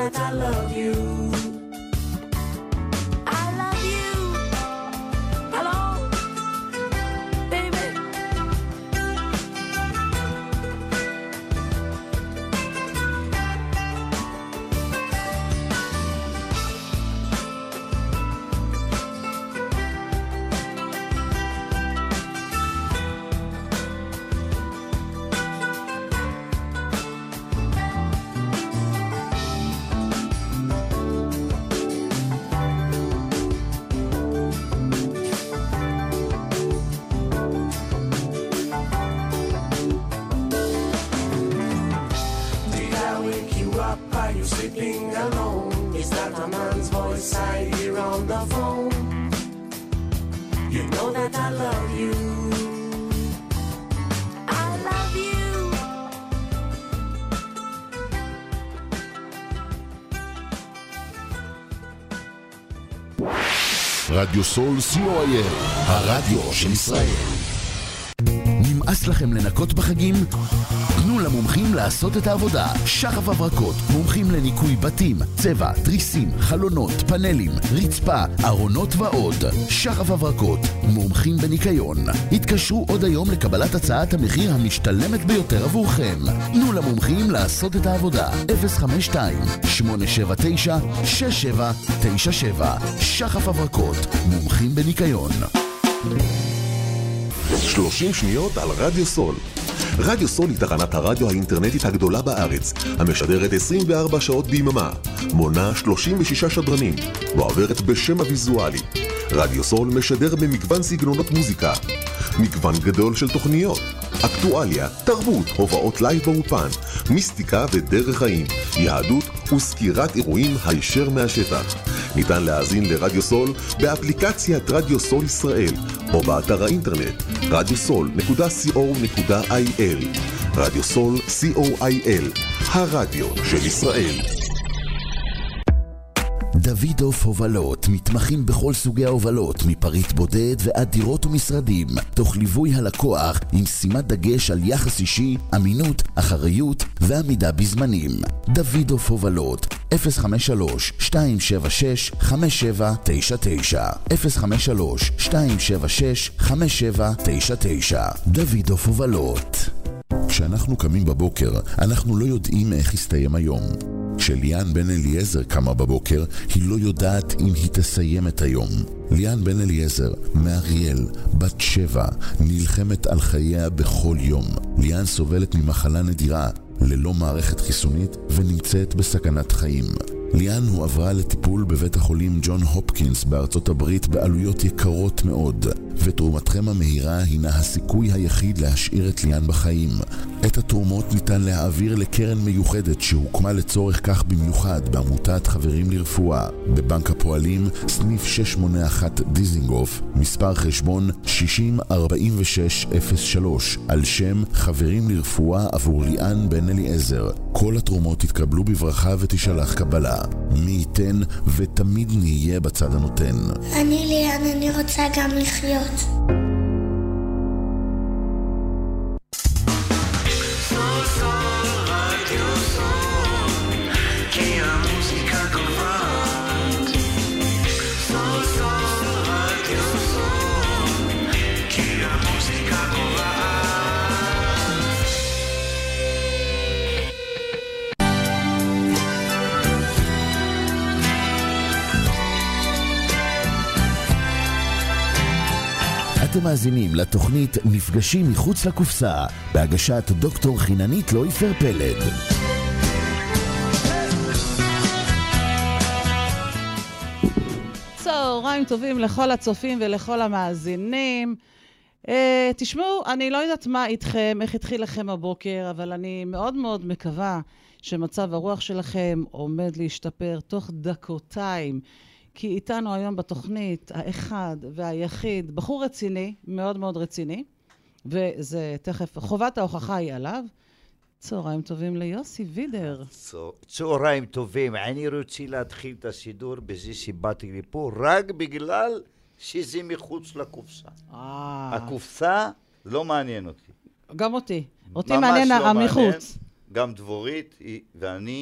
that I love you. I love you. Hello, baby. Sleeping alone, is that a man's voice I hear on the phone? You know that I love you. I love you. רדיו סול COIL, הרדיו של ישראל. נמאס לכם לנקות בחגים? תנו למומחים לעשות את העבודה. שחף הברקות, מומחים לניקוי בתים, צבע, תריסים, חלונות, פאנלים, רצפה, ארונות ועוד. שחף הברקות, מומחים בניקיון. התקשרו עוד היום לקבלת הצעת המחיר המשתלמת ביותר עבורכם. תנו למומחים לעשות את העבודה. 052-879-6797. שחף הברקות, מומחים בניקיון. 30 שניות על רדיו סול. רדיו סול היא תחנת הרדיו האינטרנטית הגדולה בארץ, המשדרת 24 שעות ביממה, מונה 36 שדרנים, ועוברת בשם הוויזואלי. רדיו סול משדר במגוון סגנונות מוזיקה, מגוון גדול של תוכניות, אקטואליה, תרבות, הובאות לייב באופן, מיסטיקה ודרך חיים, יהדות וסקירת אירועים הישר מהשטח. ניתן להאזין לרדיו סול באפליקציית רדיו סול ישראל או באתר האינטרנט radiosol.co.il. רדיו סול COIL, הרדיו של ישראל. דוידוף הובלות, מתמחים בכל סוגי ההובלות, מפריט בודד ועד דירות ומשרדים, תוך ליווי הלקוח עם שימת דגש על יחס אישי, אמינות, אחריות ועמידה בזמנים. דוידוף הובלות, 053-276-5799, 053-276-5799. דוידוף הובלות. כשאנחנו קמים בבוקר, אנחנו לא יודעים איך יסתיים היום. כשליאן בן אליעזר קמה בבוקר, היא לא יודעת אם היא תסיים את היום. ליאן בן אליעזר, מאריאל, בת 7, נלחמת על חייה בכל יום. ליאן סובלת ממחלה נדירה, ללא מערכת חיסונית, ונמצאת בסכנת חיים. ליאן הועברה לטיפול בבית החולים ג'ון הופקינס בארצות הברית בעלויות יקרות מאוד, ותרומתכם המהירה הינה הסיכוי היחיד להשאיר את ליאן בחיים. את התרומות ניתן להעביר לקרן מיוחדת שהוקמה לצורך כך במיוחד בעמותת חברים לרפואה, בבנק הפועלים, סניף 681 דיזינגוף, מספר חשבון 604603, על שם חברים לרפואה עבור ליאן בן אליעזר. כל התרומות יתקבלו בברכה ותשלח קבלה. מי ייתן ותמיד נהיה בצד הנותן. אני ליאן, אני רוצה גם לחיות. אתם מאזינים לתוכנית מפגשים מחוץ לקופסה, בהגשת דוקטור חיננית לויפר פלד. צהריים טובים לכל הצופים ולכל המאזינים. תשמעו, אני לא יודעת מה איתכם, איך התחיל לכם הבוקר, אבל אני מאוד מאוד מקווה שמצב הרוח שלכם עומד להשתפר תוך דקותיים. כי איתנו היום בתוכנית האחד והיחיד, בחור רציני, מאוד מאוד רציני, וזה תכף, חובת ההוכחה היא עליו. צהריים טובים ליוסי וידר. צהריים טובים, אני רוצה להתחיל את הסידור בזה שבאתי לפה, רק בגלל שזה מחוץ לקופסה. הקופסה לא מעניין אותי. גם אותי. אותי מעניין המחוץ. גם דבורית ואני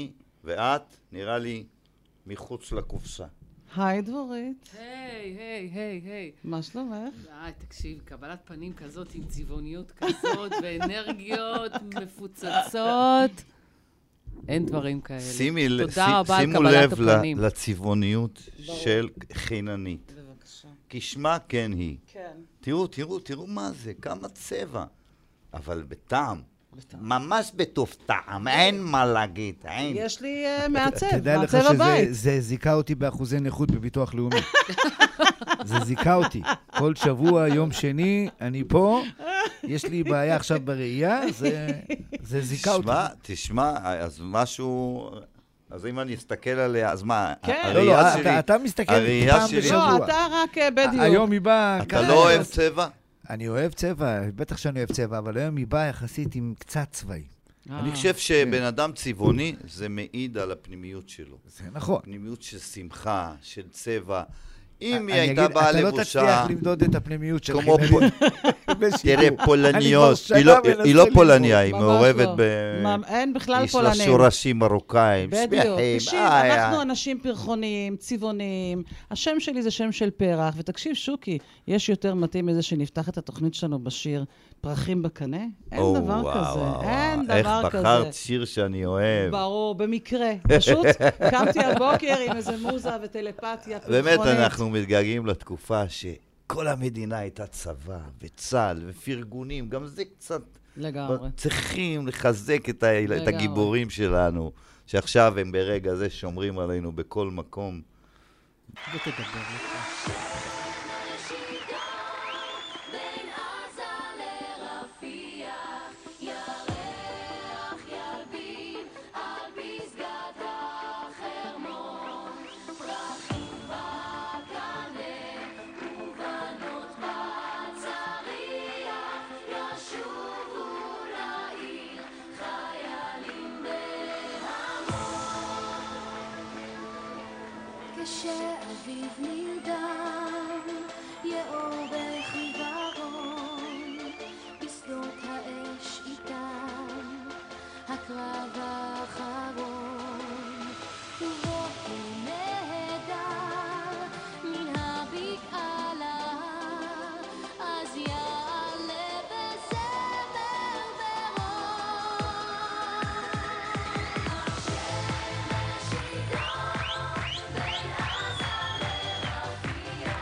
ואת, נראה לי, מחוץ לקופסה. היי דבורית. היי. מה שלומך? תקשיב, קבלת פנים כזאת עם צבעוניות כזאת ואנרגיות מפוצצות. אין דברים כאלה. תודה רבה על קבלת הפנים. שימו לב לצבעוניות של חיננית. בבקשה. כשמה כן היא. כן. תראו מה זה, כמה צבע. אבל בטעם. ממש בטוב טעם, אין מה להגיד, אין. יש לי מעצב, תדע לך שזה זיקה אותי באחוזי נכות בביטוח לאומי. זה זיקה אותי. כל שבוע, יום שני, אני פה, יש לי בעיה עכשיו בראייה, זה זיקה אותי. תשמע, אז משהו... אז אם אני אסתכל עליה, אז מה? כן. לא, אתה מסתכל פעם בשבוע. לא, אתה רק בדיוק. היום היא באה... אתה לא אוהב צבע? אני אוהב צבע, בטח שאני אוהב צבע, אבל היום היא באה יחסית עם קצת צבעי. אני חושב שבן אדם צבעוני זה מעיד על הפנימיות שלו. זה נכון. פנימיות של שמחה, של צבע. אם היא הייתה באה לבושה... אתה לא תצליח למדוד את הפנימיות של חיננית. תראה, פולניות. היא לא פולניה, היא מעורבת ב... אין בכלל פולנים. יש לה שורשים מרוקאים. בדיוק. תקשיב, אנחנו אנשים פרחוניים, צבעוניים. השם שלי זה שם של פרח. ותקשיב, שוקי, יש יותר מתאים מזה שנפתח את התוכנית שלנו בשיר פרחים בקנה? אין דבר כזה. אין דבר כזה. איך בחרת שיר שאני אוהב. ברור, במקרה. פשוט קמתי הבוקר עם איזה מוזה וטלפתיה פרחונית. באמת אנחנו מתגעגעים לתקופה שכל המדינה הייתה צבא וצה"ל ופרגונים. גם זה קצת... לגמרי. צריכים לחזק את הגיבורים שלנו, שעכשיו הם ברגע זה שומרים עלינו בכל מקום. ותדבר לך. כשאביב נרדם, יאור בחיוורון, בשדות האש איתם, הקרב האחרון, ובוקר נהדר, מן הבקעה להר, אז יעלה בזמר ברון. השמש ידום בין עזה לרפיח,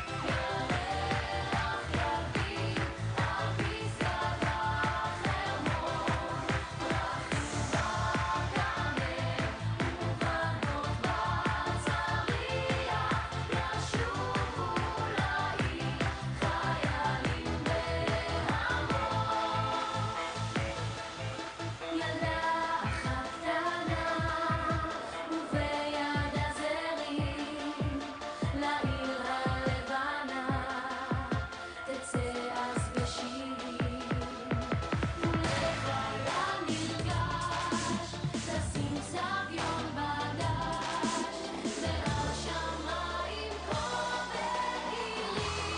ירח יביט על פסגת החרמון, פרחים בקנה ובנות בצריח, ישובו לעיר חיילים בהמון. ילדה אחת קטנה וביד הזרים, לעיר הלבנה תצא אז בשירים, ולחייל נרגש תשים סביון בדש, מעל שמיים כה בהירים.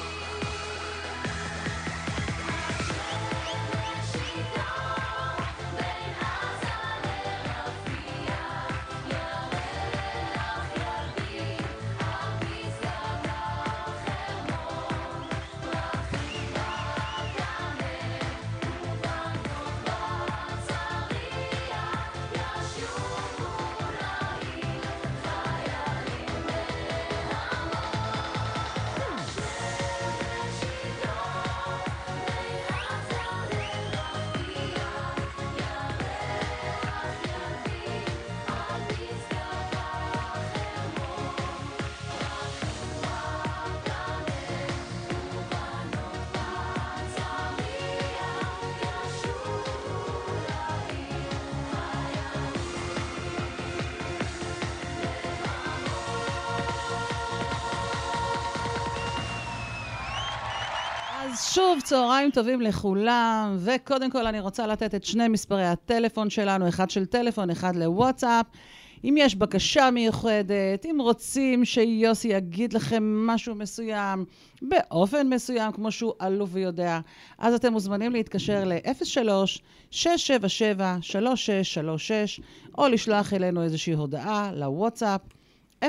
השמש ידום בין עזה לרפיח, ירח יביט על פסגת החרמון, פרחים בקנה ובנות בצריח, ישובו לעיר חיילים בהמון. השמש ידום בין עזה לרפיח, ירח יביט על פסגת החרמון, פרחים בקנה ובנות בצריח, ישובו אז שוב, צהריים טובים לכולם, וקודם כל אני רוצה לתת את שני מספרי הטלפון שלנו, אחד של טלפון, אחד לוואטסאפ. אם יש בקשה מיוחדת, אם רוצים שיוסי יגיד לכם משהו מסוים, באופן מסוים, כמו שהוא אלוף ויודע, אז אתם מוזמנים להתקשר ל-03-677-3636, או לשלוח אלינו איזושהי הודעה לוואטסאפ, 053-807-1213.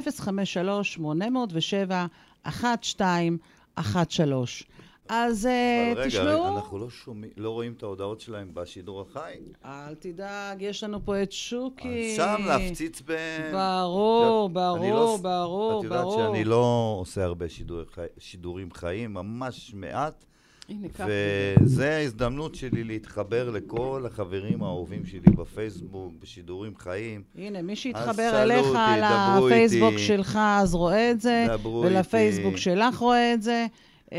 אז תשמעו... רגע, אנחנו לא רואים את ההודעות שלהם בשידור החי. אל תדאג, יש לנו פה את שוקי. שם להפציץ ברור. את יודעת שאני לא עושה הרבה שידורים חיים, ממש מעט. וזה ההזדמנות שלי להתחבר לכל החברים האהובים שלי בפייסבוק, בשידורים חיים. הנה, מי שהתחבר אליך לפייסבוק שלך אז רואה את זה, ולפייסבוק שלך רואה את זה.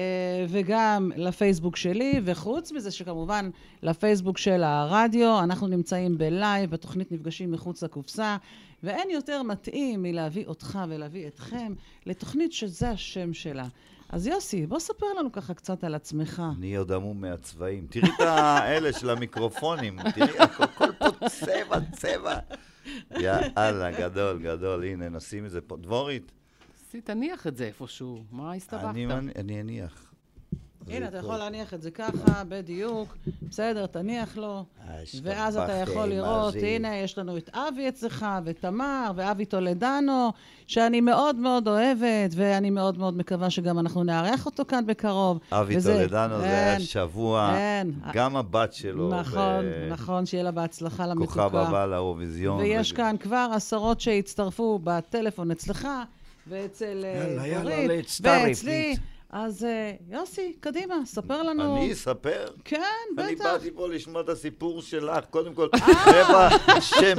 וגם לפייסבוק שלי, וחוץ מזה שכמובן לפייסבוק של הרדיו, אנחנו נמצאים בלייב, בתוכנית נפגשים מחוץ לקופסה, ואין יותר מתאים מלהביא אותך ולהביא אתכם לתוכנית שזה השם שלה. אז יוסי, בוא ספר לנו ככה קצת על עצמך. אני עוד עמום מהצבעים. תראי את האלה של המיקרופונים, תראי, הכל פה צבע. יאללה, גדול, הנה, נשים את זה פה. דבורית. תניח את זה איפשהו, מה הסתבכת? אני אניח. הנה, אתה יכול להניח את זה ככה, בדיוק, בסדר, תניח לו, ואז אתה יכול לראות, הנה, יש לנו את אבי אצלך, ותמר, ואבי טולדנו, שאני מאוד מאוד אוהבת, ואני מאוד מאוד מקווה שגם אנחנו נארח אותו כאן בקרוב. אבי טולדנו, זה היה שבוע, גם הבת שלו. נכון, שיהיה לה בהצלחה למתוקה. כוכב הבא לאירוויזיון. ויש כאן כבר עשרות שהצטרפו בטלפון אצלך, ואצל אורית, ואצלי. אז יוסי, קדימה, ספר לנו. אני אספר? כן, בטח. אני באתי פה לשמוע את הסיפור שלך. קודם כל, רבע שם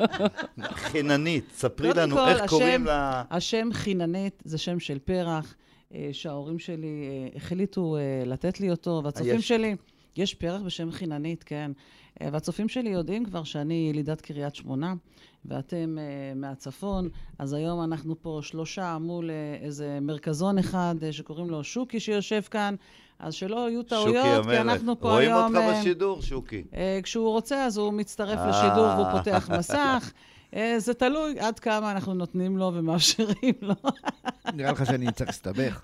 חיננית. ספרי לנו איך קוראים לה... השם חיננית זה שם של פרח, שההורים שלי החליטו לתת לי אותו, והצופים שלי... יש פרח בשם חיננית, כן. והצופים שלי יודעים כבר שאני ילידת קריית שמונה, ואתם מהצפון, אז היום אנחנו פה 3 מול איזה מרכזון אחד שקוראים לו שוקי שיושב כאן, אז שלא יהיו טעויות, כי אנחנו פה היום... רואים אותך בשידור, שוקי. כשהוא רוצה, אז הוא מצטרף לשידור והוא פותח מסך. זה תלוי עד כמה אנחנו נותנים לו ומאפשרים לו. נראה לך שאני צריך להסתבך.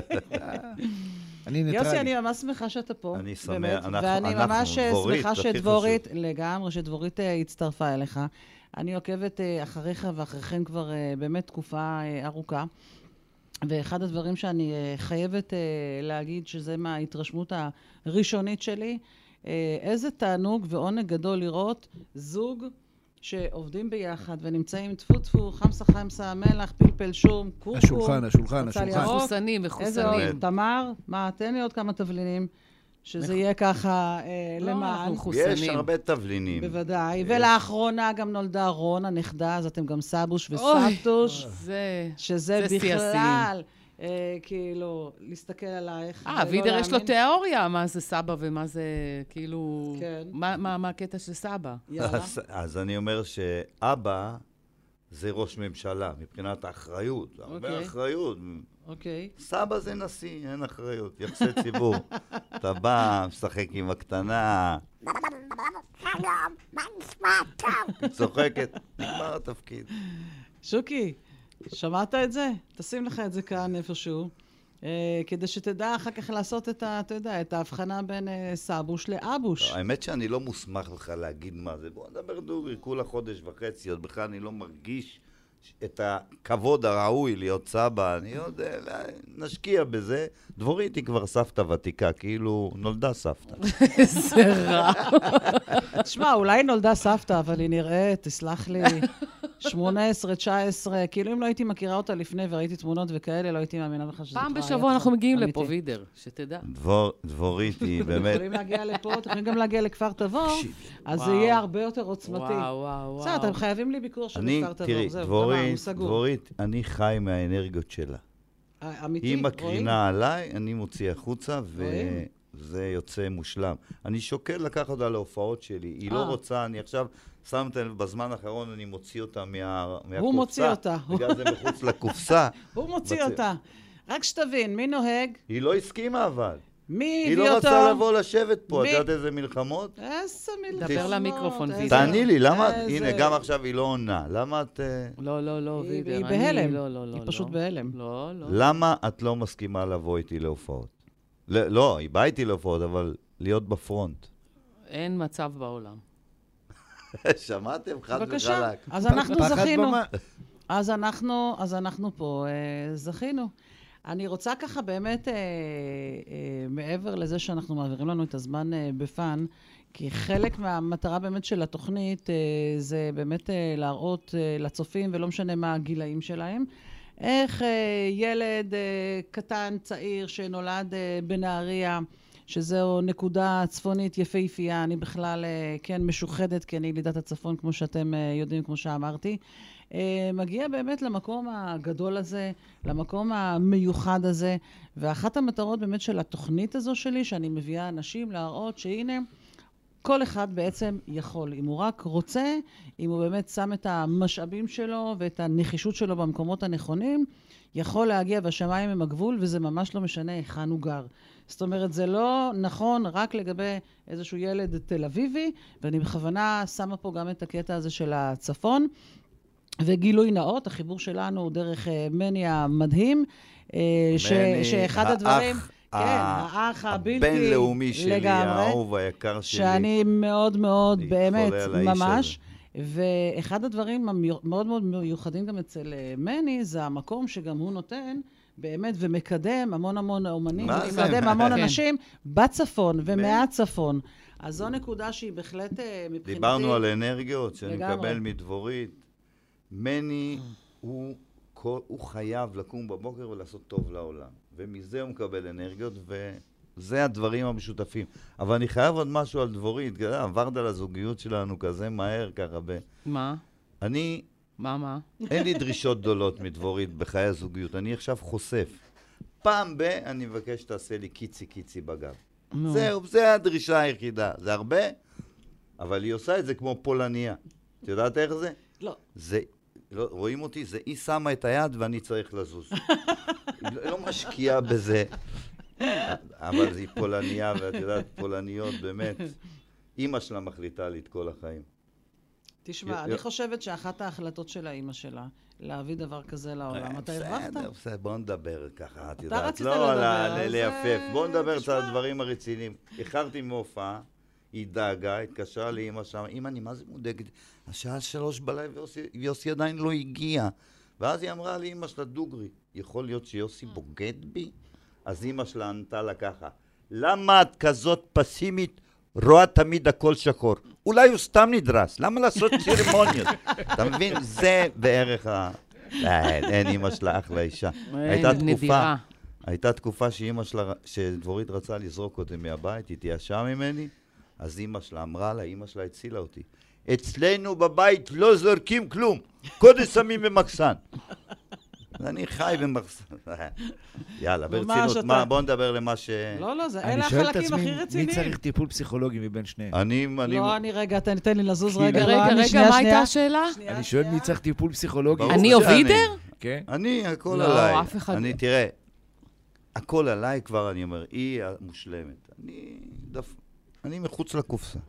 יוסי, אני ממש שמחה שאתה פה. אני שמח, ואני ממש שמחה שדבורית, לגמרי, שדבורית הצטרפה אליך. אני עוקבת אחריך ואחריכם כבר באמת תקופה ארוכה. ואחד הדברים שאני חייבת להגיד שזה מההתרשמות הראשונית שלי, איזה תענוג ועונג גדול לראות זוג שעובדים ביחד ונמצאים טפו, חמסה, מלח, פלפל שום, קורקום. השולחן. מחוסנים. איזה עוד? תמר, מה, תן לי עוד כמה תבלינים, שזה יהיה ככה למען. יש הרבה תבלינים. בוודאי, ולאחרונה גם נולדה רון, הנכדה, אז אתם גם סבוש וסבתוש. שזה בכלל, כאילו, להסתכל עלייך. וידר יש לו תיאוריה, מה זה סבא ומה זה, כאילו, מה הקטע של סבא? אז אני אומר שאבא זה ראש ממשלה, מבחינת האחריות. הרבה אחריות. סבא זה נשיא, אין אחריות, יחסי ציבור. אתה בא, משחק עם הקטנה. היא צוחקת, נגמר התפקיד. שוקי, שמעת את זה? תשים לך את זה כאן איפשהו, כדי שתדע אחר כך לעשות את ההבחנה בין סבוש לאבוש. האמת שאני לא מוסמך לך להגיד מה זה. בוא נדבר דוגרי, כולה חודש וחצי, עוד בכלל אני לא מרגיש את הכבוד הראוי להיות סבא. אני יודע, נשקיע בזה. דבורית היא כבר סבתא ותיקה, כאילו נולדה סבתא. איזה רע. תשמע, אולי נולדה סבתא, אבל היא נראית, תסלח לי, 18, 19, כאילו אם לא הייתי מכירה אותה לפני וראיתי תמונות וכאלה, לא הייתי מאמינה לך שזה פעם בשבוע אנחנו מגיעים לפה, וידר, שתדע. דבורית היא באמת... יכולים להגיע לפה, אתם יכולים גם להגיע לכפר תבור, אז זה יהיה הרבה יותר עוצמתי. וואו. בסדר, אתם חייבים לי ביקור של כפר תבור, תראי, זהו, דבורית, אני חי מהאנרגיות שלה. אמיתי, היא מקרינה עליי, אני מוציא החוצה, וזה יוצא מושלם. אני שוקל לקח אותה להופעות שלי, היא לא רוצה, אני עכשיו שמת לב, בזמן האחרון אני מוציא אותה מהקופסה. הוא מוציא אותה. בגלל זה מחוץ לקופסה. הוא מוציא אותה. רק שתבין, מי נוהג? היא לא הסכימה אבל. מי הביא היא אותו? לא רצה לבוא לשבת פה, את יודעת איזה מלחמות? איזה מלחמות. דבר למיקרופון, וידר. תעני לי, למה? הנה, גם עכשיו היא לא עונה. למה את... לא, וידר. היא בהלם. לא. היא פשוט בהלם. לא. למה את לא מסכימה לבוא איתי להופעות? לא, היא באה איתי להופעות, אבל להיות בפרונט. אין מצב בעולם. שמעתם? חד בבקשה. וחלק. אז אנחנו פחד זכינו. במה. אז אנחנו פה זכינו. אני רוצה ככה באמת, מעבר לזה שאנחנו מעבירים לנו את הזמן בפן, כי חלק מהמטרה באמת של התוכנית זה באמת להראות לצופים, ולא משנה מה הגילאים שלהם, איך ילד קטן, צעיר, שנולד בנהריה, שזו נקודה צפונית יפהפייה, אני בכלל כן משוחדת, כי אני ילידת הצפון, כמו שאתם יודעים, כמו שאמרתי, מגיע באמת למקום הגדול הזה, למקום המיוחד הזה, ואחת המטרות באמת של התוכנית הזו שלי, שאני מביאה אנשים להראות שהנה, כל אחד בעצם יכול, אם הוא רק רוצה, אם הוא באמת שם את המשאבים שלו ואת הנחישות שלו במקומות הנכונים, יכול להגיע, והשמיים הם הגבול, וזה ממש לא משנה היכן הוא גר. זאת אומרת, זה לא נכון רק לגבי איזשהו ילד תל אביבי, ואני בכוונה שמה פה גם את הקטע הזה של הצפון, וגילוי נאות, החיבור שלנו הוא דרך מני המדהים, שאחד הדברים... כן, האח הבלתי הבינלאומי שלי, האהוב היקר שלי. שאני מאוד מאוד, באמת, ממש. ואחד הדברים המאוד מאוד מיוחדים גם אצל מני, זה המקום שגם הוא נותן, באמת, ומקדם המון אומנים, ומקדם המון אנשים בצפון ומהצפון. אז זו נקודה שהיא בהחלט מבחינתי... דיברנו על אנרגיות שאני מקבל מדבורית. מני הוא חייב לקום בבוקר ולעשות טוב לעולם. ומזה הוא מקבל אנרגיות, וזה הדברים המשותפים. אבל אני חייב עוד משהו על דבורית, עברת על הזוגיות שלנו כזה מהר, ככה מה? אני... מה? אין לי דרישות גדולות מדבורית בחיי הזוגיות, אני עכשיו חושף. פעם אני מבקש שתעשה לי קיצי בגב. זהו, זה הדרישה היחידה. זה הרבה, אבל היא עושה את זה כמו פולניה. את יודעת איך זה? לא. זה... לא, רואים אותי? זה היא שמה את היד ואני צריך לזוז. היא לא משקיעה בזה, אבל היא פולניה, ואת יודעת, פולניות באמת, אמא שלה מחליטה לי את כל החיים. תשמע, אני חושבת שאחת ההחלטות של האמא שלה, להביא דבר כזה לעולם, אתה הרווחת? בסדר, בוא נדבר ככה, את אתה יודעת, רצית לא לדבר, ליפף, בוא נדבר תשמע. על הדברים הרציניים. איחרתי מהופעה, היא דאגה, התקשרה לי אמא שם, אמא, אני מה זה מודאגת? השעה 3 בלילה ויוסי עדיין לא הגיע. ואז היא אמרה לי, אמא שלה דוגרי, יכול להיות שיוסי בוגד בי? אז אמא שלה ענתה לה ככה, למה את כזאת פסימית, רואה תמיד הכל שחור? אולי הוא סתם נדרס, למה לעשות צירמוניות? אתה מבין? זה בערך אין, אמא שלה אחלה אישה. הייתה תקופה שאמא שלה, שדבורית רצה לזרוק אותי מהבית, התייאשה ממני, אז אמא שלה אמרה לה, אמא שלה הצילה אותי. אצלנו בבית לא זורקים כלום, קודם שמים במחסן. אני חי במחסן. יאללה, ברצינות, בוא נדבר למה ש... לא, אלה החלקים הכי רציניים. מי צריך טיפול פסיכולוגי מבין שניהם? לא, אני רגע, תן לי לזוז רגע. רגע, מה הייתה השאלה? אני שואל מי צריך טיפול פסיכולוגי. אני או וידר? כן. אני, הכל עליי. לא, אף אחד. אני, תראה, הכל עליי כבר, אני אומר, היא המושלמת. אני מחוץ לקופסה.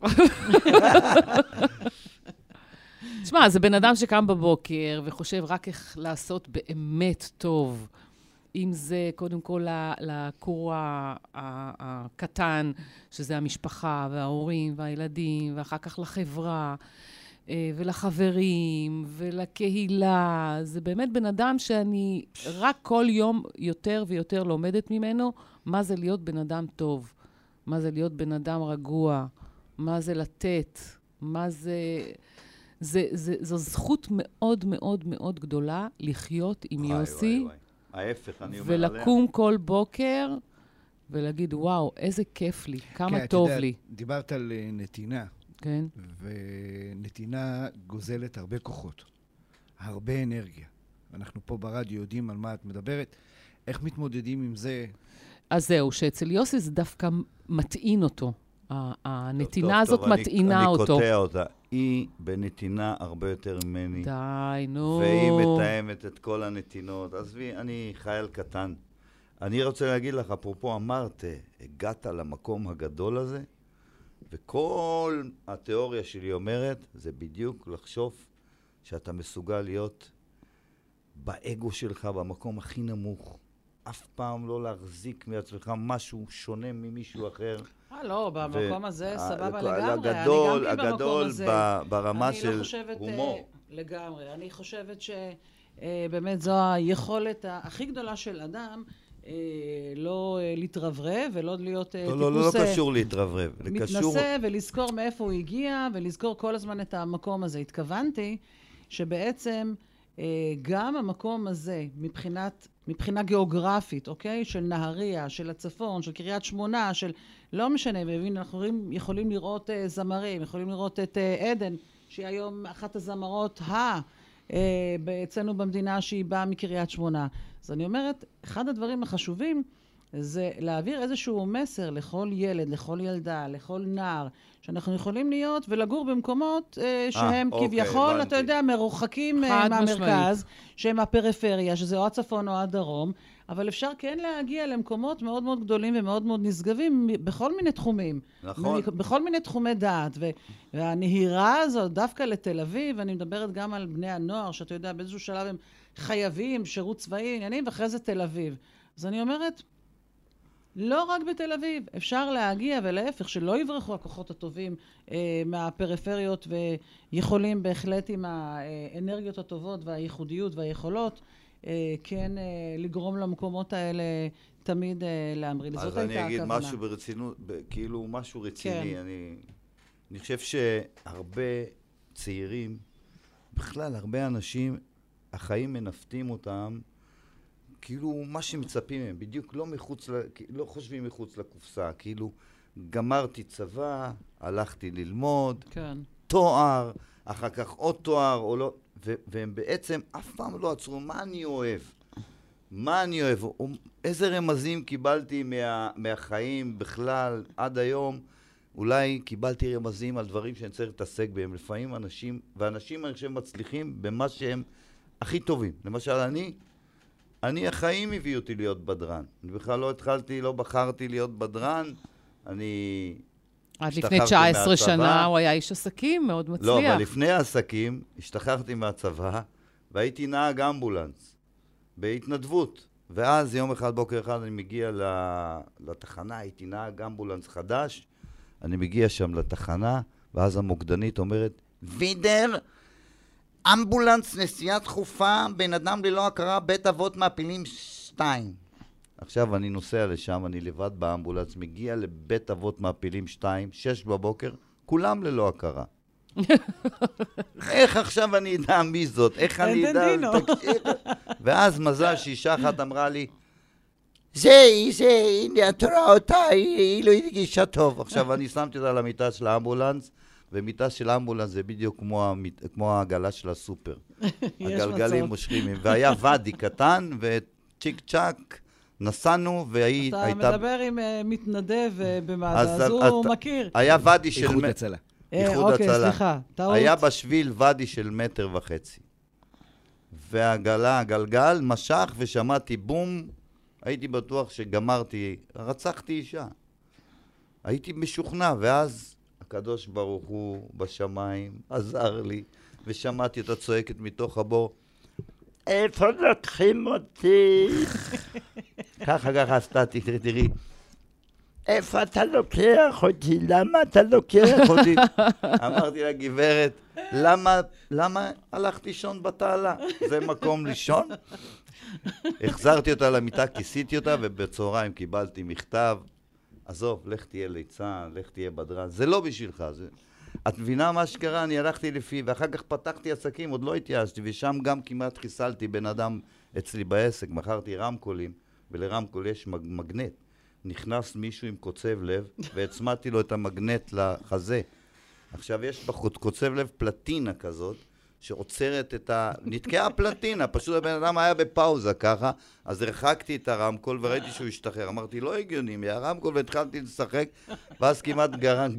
תשמע, זה בן אדם שקם בבוקר וחושב רק איך לעשות באמת טוב. אם זה קודם כל לכור הקטן, שזה המשפחה וההורים והילדים, ואחר כך לחברה ולחברים ולקהילה. זה באמת בן אדם שאני רק כל יום יותר ויותר לומדת ממנו מה זה להיות בן אדם טוב, מה זה להיות בן אדם רגוע, מה זה לתת, מה זה... זו זכות מאוד מאוד מאוד גדולה לחיות עם יוסי. ההפך, אני אומר עליה. ולקום כל בוקר ולהגיד, וואו, איזה כיף לי, כמה טוב לי. דיברת על נתינה. כן. ונתינה גוזלת הרבה כוחות, הרבה אנרגיה. אנחנו פה ברדיו יודעים על מה את מדברת. איך מתמודדים עם זה? אז זהו, שאצל יוסי זה דווקא מטעין אותו. הנתינה הזאת מטעינה אותו. אני קוטע אותה. היא בנתינה הרבה יותר ממני. די, נו. והיא מתאמת את כל הנתינות. עזבי, אני חייל קטן. אני רוצה להגיד לך, אפרופו אמרת, הגעת למקום הגדול הזה, וכל התיאוריה שלי אומרת, זה בדיוק לחשוב שאתה מסוגל להיות באגו שלך, במקום הכי נמוך. אף פעם לא להחזיק מעצמך משהו שונה ממישהו אחר. לא, במקום הזה סבבה הגדול, לגמרי. אני גם כן במקום הגדול הזה. ברמה של אני לא חושבת הומור. לגמרי. אני חושבת שבאמת זו היכולת הכי גדולה של אדם, לא להתרברב ולא להיות לא קשור להתרברב. מתנסה ולזכור מאיפה הוא הגיע ולזכור כל הזמן את המקום הזה. התכוונתי שבעצם גם המקום הזה, מבחינה גיאוגרפית, אוקיי? של נהריה, של הצפון, של קריית שמונה, של לא משנה, אנחנו יכולים לראות זמרים, יכולים לראות את עדן, שהיא היום אחת הזמרות אצלנו במדינה שהיא באה מקריית שמונה. אז אני אומרת, אחד הדברים החשובים זה להעביר איזשהו מסר לכל ילד, לכל ילדה, לכל נער, שאנחנו יכולים להיות ולגור במקומות שהם כביכול, אתה יודע, מרוחקים מהמרכז, שהם הפריפריה, שזה או הצפון או הדרום, אבל אפשר כן להגיע למקומות מאוד מאוד גדולים ומאוד מאוד נשגבים בכל מיני תחומים. נכון. בכל מיני תחומי דעת. והנהירה הזאת, דווקא לתל אביב, אני מדברת גם על בני הנוער, שאתה יודע, באיזשהו שלב הם חייבים, שירות צבאי, עניינים, ואחרי זה תל אביב. אז אני אומרת, לא רק בתל אביב, אפשר להגיע ולהפך, שלא יברחו הכוחות הטובים מהפריפריות, ויכולים בהחלט עם האנרגיות הטובות והייחודיות והיכולות, כן לגרום למקומות האלה תמיד להמריא. זאת הייתה הכוונה. אז אני אגיד משהו ברצינות, כאילו משהו רציני. כן. אני חושב שהרבה צעירים, בכלל הרבה אנשים, החיים מנפתים אותם, כאילו מה שמצפים מהם, בדיוק לא חושבים מחוץ לקופסה, כאילו גמרתי צבא, הלכתי ללמוד, כן. תואר, אחר כך עוד תואר, או לא, והם בעצם אף פעם לא עצרו, מה אני אוהב? מה אני אוהב? איזה רמזים קיבלתי מהחיים בכלל עד היום? אולי קיבלתי רמזים על דברים שאני צריך להתעסק בהם. לפעמים ואנשים אני חושב מצליחים במה שהם הכי טובים. למשל, אני החיים הביאו אותי להיות בדרן. אני בכלל לא בחרתי להיות בדרן. אני עד לפני 19 שנה הוא היה איש עסקים מאוד מצליח. לא, אבל לפני העסקים השתחררתי מהצבא, והייתי נהג אמבולנס, בהתנדבות. ואז יום אחד, בוקר אחד, אני מגיע לתחנה, הייתי נהג אמבולנס חדש, אני מגיע שם לתחנה, ואז המוקדנית אומרת, וידר, אמבולנס נסיעה דחופה, בן אדם ללא הכרה, בית אבות מעפילים 2. עכשיו אני נוסע לשם, אני לבד באמבולנס, מגיע לבית אבות מעפילים 2, 6 בבוקר, כולם ללא הכרה. איך עכשיו אני אדע מי זאת? איך אני אדע? ואז מזל שאישה אחת אמרה לי, זה, הנה, את רואה אותה, היא לא הרגישה טוב. עכשיו אני שמתי אותה למיטה של האמבולנס, ומיטה של האמבולנס זה בדיוק כמו העגלה של הסופר. הגלגלים מושכים, והיה ואדי קטן, וצ'יק צ'ק, נסענו, והייתה... אתה מדבר עם מתנדב במד"א, אז הוא מכיר. היה ואדי של... איחוד הצלה. אוקיי, סליחה, טעות. היה בשביל ואדי של 1.5 מטר. והגלגל משך ושמעתי בום, הייתי בטוח שגמרתי, רצחתי אישה. הייתי משוכנע, ואז הקדוש ברוך הוא בשמיים עזר לי, ושמעתי אותה צועקת מתוך הבור, איפה לוקחים אותי? ככה עשתה, תראי. איפה אתה לוקח אותי? למה אתה לוקח אותי? אמרתי לה, גברת, למה הלכתי לישון בתעלה? זה מקום לישון? החזרתי אותה למיטה, כיסיתי אותה, ובצהריים קיבלתי מכתב, עזוב, לך תהיה ליצן, לך תהיה בדרן, זה לא בשבילך. את מבינה מה שקרה? אני הלכתי לפי, ואחר כך פתחתי עסקים, עוד לא התייאשתי, ושם גם כמעט חיסלתי בן אדם אצלי בעסק, מכרתי רמקולים, ולרמקול יש מגנט. נכנס מישהו עם קוצב לב, והצמדתי לו את המגנט לחזה. עכשיו יש בקוצב לב פלטינה כזאת, שעוצרת את נתקעה פלטינה, פשוט הבן אדם היה בפאוזה ככה, אז הרחקתי את הרמקול וראיתי שהוא השתחרר. אמרתי, לא הגיוני, מהרמקול והתחלתי לשחק, ואז כמעט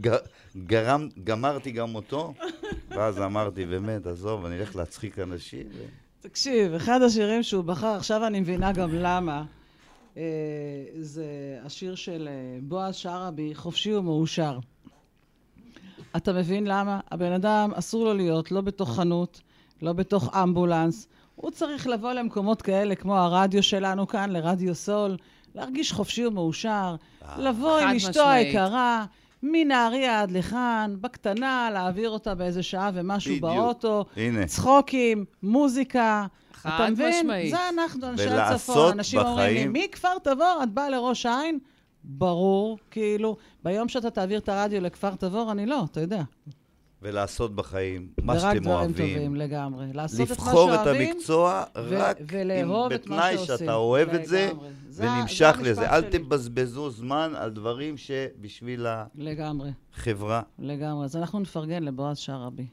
גמרתי גם אותו, ואז אמרתי, באמת, עזוב, אני אלך להצחיק אנשים. תקשיב, אחד השירים שהוא בחר, עכשיו אני מבינה גם למה. זה השיר של בועז שרעבי, חופשי ומאושר. אתה מבין למה? הבן אדם אסור לו להיות לא בתוך חנות, לא בתוך אמבולנס. הוא צריך לבוא למקומות כאלה כמו הרדיו שלנו כאן, לרדיו סול, להרגיש חופשי ומאושר, לבוא עם חד אשתו משמעית. היקרה, מנהריה עד לכאן, בקטנה, להעביר אותה באיזה שעה ומשהו בדיוק. באוטו, הנה. צחוקים, מוזיקה. חד אתה מבין? משמעית. זה אנחנו, אנשי ולעשות הצפון. אנשים אומרים לי, בחיים- מכפר תבור את באה לראש העין? ברור, כאילו. ביום שאתה תעביר את הרדיו לכפר תבור, אני לא, אתה יודע. ולעשות בחיים מה ורק שאתם דברים טובים אוהבים. לגמרי. לעשות את מה לבחור את שאוהבים, המקצוע רק ולאהוב את מה בתנאי שעושים. שאתה אוהב את זה, לגמרי. זה ונמשך המשפט לזה. אל שלי. תבזבזו זמן על דברים שבשביל לגמרי, החברה. לגמרי. אז אנחנו נפרגן לבועז שרעבי.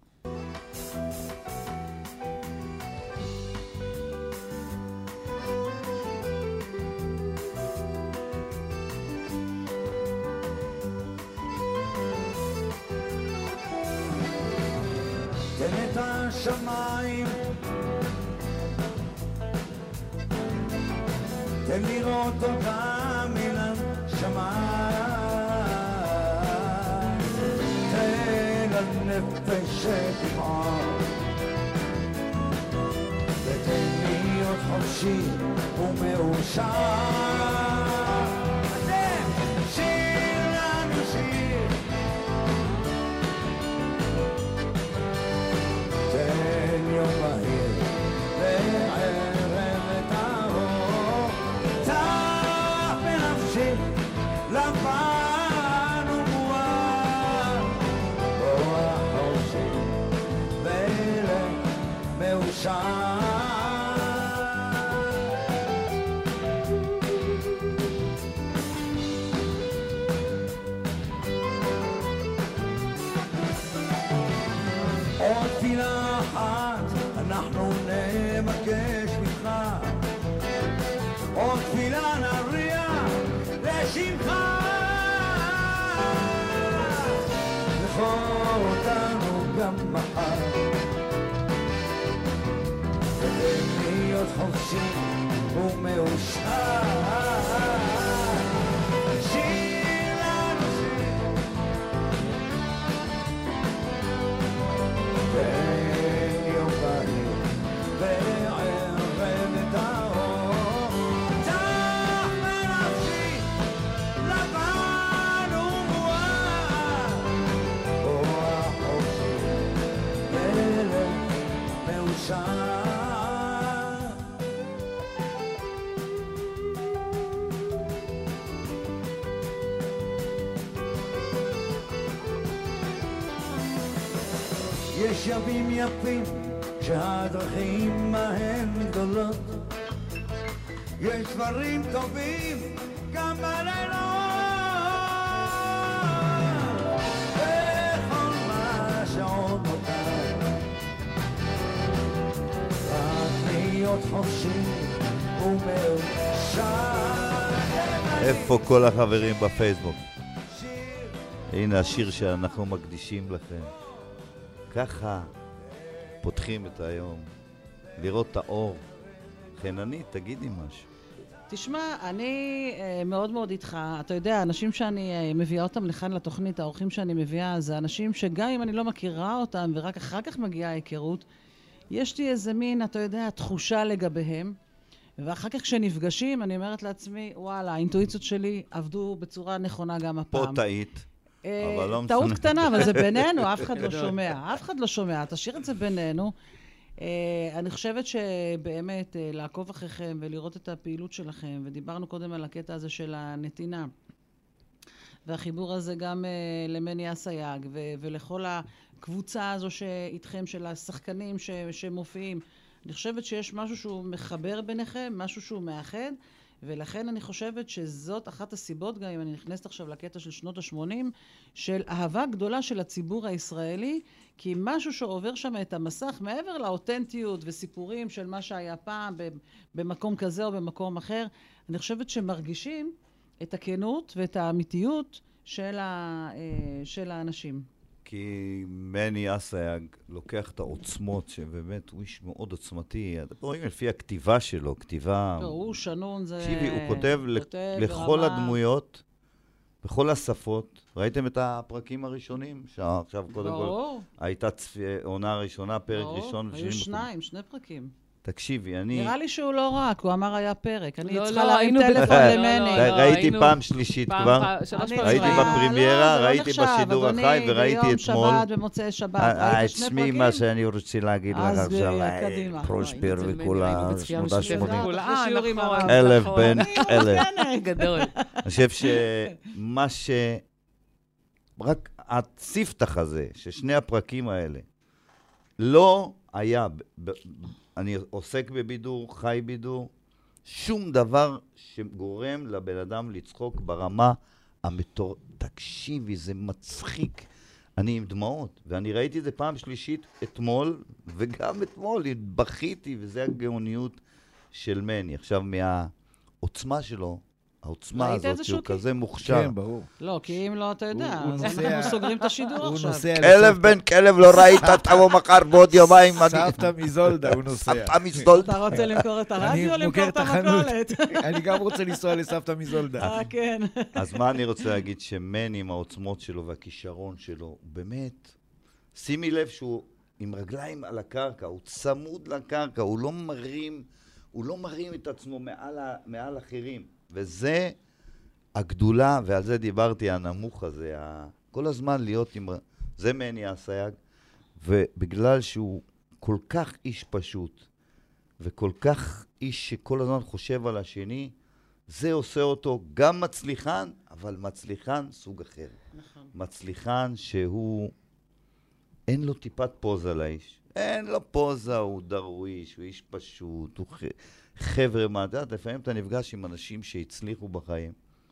תן את השמיים, תן לראות אותם מן השמיים, תן לנפש שתבער, ותן להיות חופשי ומאושר. אתם, שיר לנו שיר, תן יום בהיר וערב את האור, טף בנפשי לבן ומואר, רוח חופשי ולב מאושר. עוד תפילה אחת אנחנו נבקש ממך, עוד תפילה נריח לשמך, זכור אותנו גם מחר, כדי להיות חופשי ומאושר. שיר לנו שיר, תן יום בהיר וערב את האור, טף בנפשי לבן ומואר, רוח חופשי ולב מאושר. יש ימים יפים שהדרכים מהן גדולות, יש דברים טובים גם בלילות, וכל מה שעוד נותר רק להיות חופשי ומאושר. איפה כל החברים בפייסבוק? הנה השיר שאנחנו מקדישים לכם. ככה פותחים את היום, לראות את האור. חננית, תגידי משהו. תשמע, אני מאוד מאוד איתך. אתה יודע, אנשים שאני מביאה אותם לכאן לתוכנית, האורחים שאני מביאה, זה אנשים שגם אם אני לא מכירה אותם ורק אחר כך מגיעה ההיכרות, יש לי איזה מין, אתה יודע, תחושה לגביהם. ואחר כך כשנפגשים, אני אומרת לעצמי, וואלה, האינטואיציות שלי עבדו בצורה נכונה גם פה הפעם. טעית, אבל לא טעות משנה. קטנה, אבל זה בינינו, אף אחד לא שומע. אף אחד לא שומע, תשאיר את זה בינינו. אני חושבת שבאמת לעקוב אחריכם ולראות את הפעילות שלכם, ודיברנו קודם על הקטע הזה של הנתינה, והחיבור הזה גם למני אסייג, ולכל הקבוצה הזו שאיתכם, של השחקנים שמופיעים. אני חושבת שיש משהו שהוא מחבר ביניכם, משהו שהוא מאחד, ולכן אני חושבת שזאת אחת הסיבות, גם אם אני נכנסת עכשיו לקטע של שנות ה-80, של אהבה גדולה של הציבור הישראלי, כי משהו שעובר שם את המסך, מעבר לאותנטיות וסיפורים של מה שהיה פעם במקום כזה או במקום אחר, אני חושבת שמרגישים את הכנות ואת האמיתיות של האנשים. כי מני אסייג לוקח את העוצמות, שבאמת הוא איש מאוד עוצמתי. אתם רואים לפי הכתיבה שלו, כתיבה... לא, הוא שנון, זה... תקשיבי, הוא כותב לכל הדמויות, בכל השפות. ראיתם את הפרקים הראשונים? עכשיו קודם כל הייתה עונה ראשונה, פרק ראשון. היו שני פרקים. תקשיבי, אני... נראה לי שהוא לא רק, הוא אמר היה פרק. אני לא, צריכה לא, להרים היינו טלפון לא, למני. לא, ראיתי היינו- פעם שלישית כבר. שלוש אני- פעמים. ראיתי לא, בפרימיירה, זה לא ראיתי נחשב, בשידור אדוני, החי וראיתי ביום אתמול. שבת, במוצאי שבת. ראית שני עצמי פרקים? מה שאני רוצה להגיד לך אז, עכשיו, קדימה. פרוספר אצל מני, וכל היינו בצפייה השמונה משותפת. שמונים. כולה. שיעורים נכון, הרב. אלף נכון. בן אלף. גדול. אני חושב שמה רק הספתח הזה, ששני הפרקים האלה, לא היה, אני עוסק בבידור, חי בידור, שום דבר שגורם לבן אדם לצחוק ברמה תקשיבי, זה מצחיק. אני עם דמעות, ואני ראיתי את זה פעם שלישית אתמול, וגם אתמול בכיתי, וזה הגאוניות של מני. עכשיו, מהעוצמה שלו, העוצמה ראית את הזאת, זה, שהוא שוקי? כזה מוכשר. כן, ברור. לא, כי אם לא, אתה יודע, הוא אז נוסע- אנחנו סוגרים את השידור הוא עכשיו. נוסע כלב בן כלב, לא ראית, תבוא מחר בעוד יומיים. סבתא מזולדה, הוא נוסע. סבתא מסדולת. אתה רוצה למכור את הרדיו או אני למכור מוכר את את החנות. המכולת? אני גם רוצה לנסוע לסבתא מזולדה. כן. אז מה אני רוצה להגיד? שמני עם העוצמות שלו והכישרון שלו, הוא באמת, שימי לב שהוא עם רגליים על הקרקע, הוא צמוד לקרקע, הוא לא מרים את עצמו מעל אחרים. וזה הגדולה, ועל זה דיברתי, הנמוך הזה, כל הזמן להיות עם... זה מני אסייג, ובגלל שהוא כל כך איש פשוט, וכל כך איש שכל הזמן חושב על השני, זה עושה אותו גם מצליחן, אבל מצליחן סוג אחר. נכון. מצליחן שהוא... אין לו טיפת פוזה לאיש. אין לו פוזה, הוא דרוויש, הוא איש פשוט, הוא חבר'ה, מה, אתה יודע, לפעמים אתה נפגש עם אנשים שהצליחו בחיים,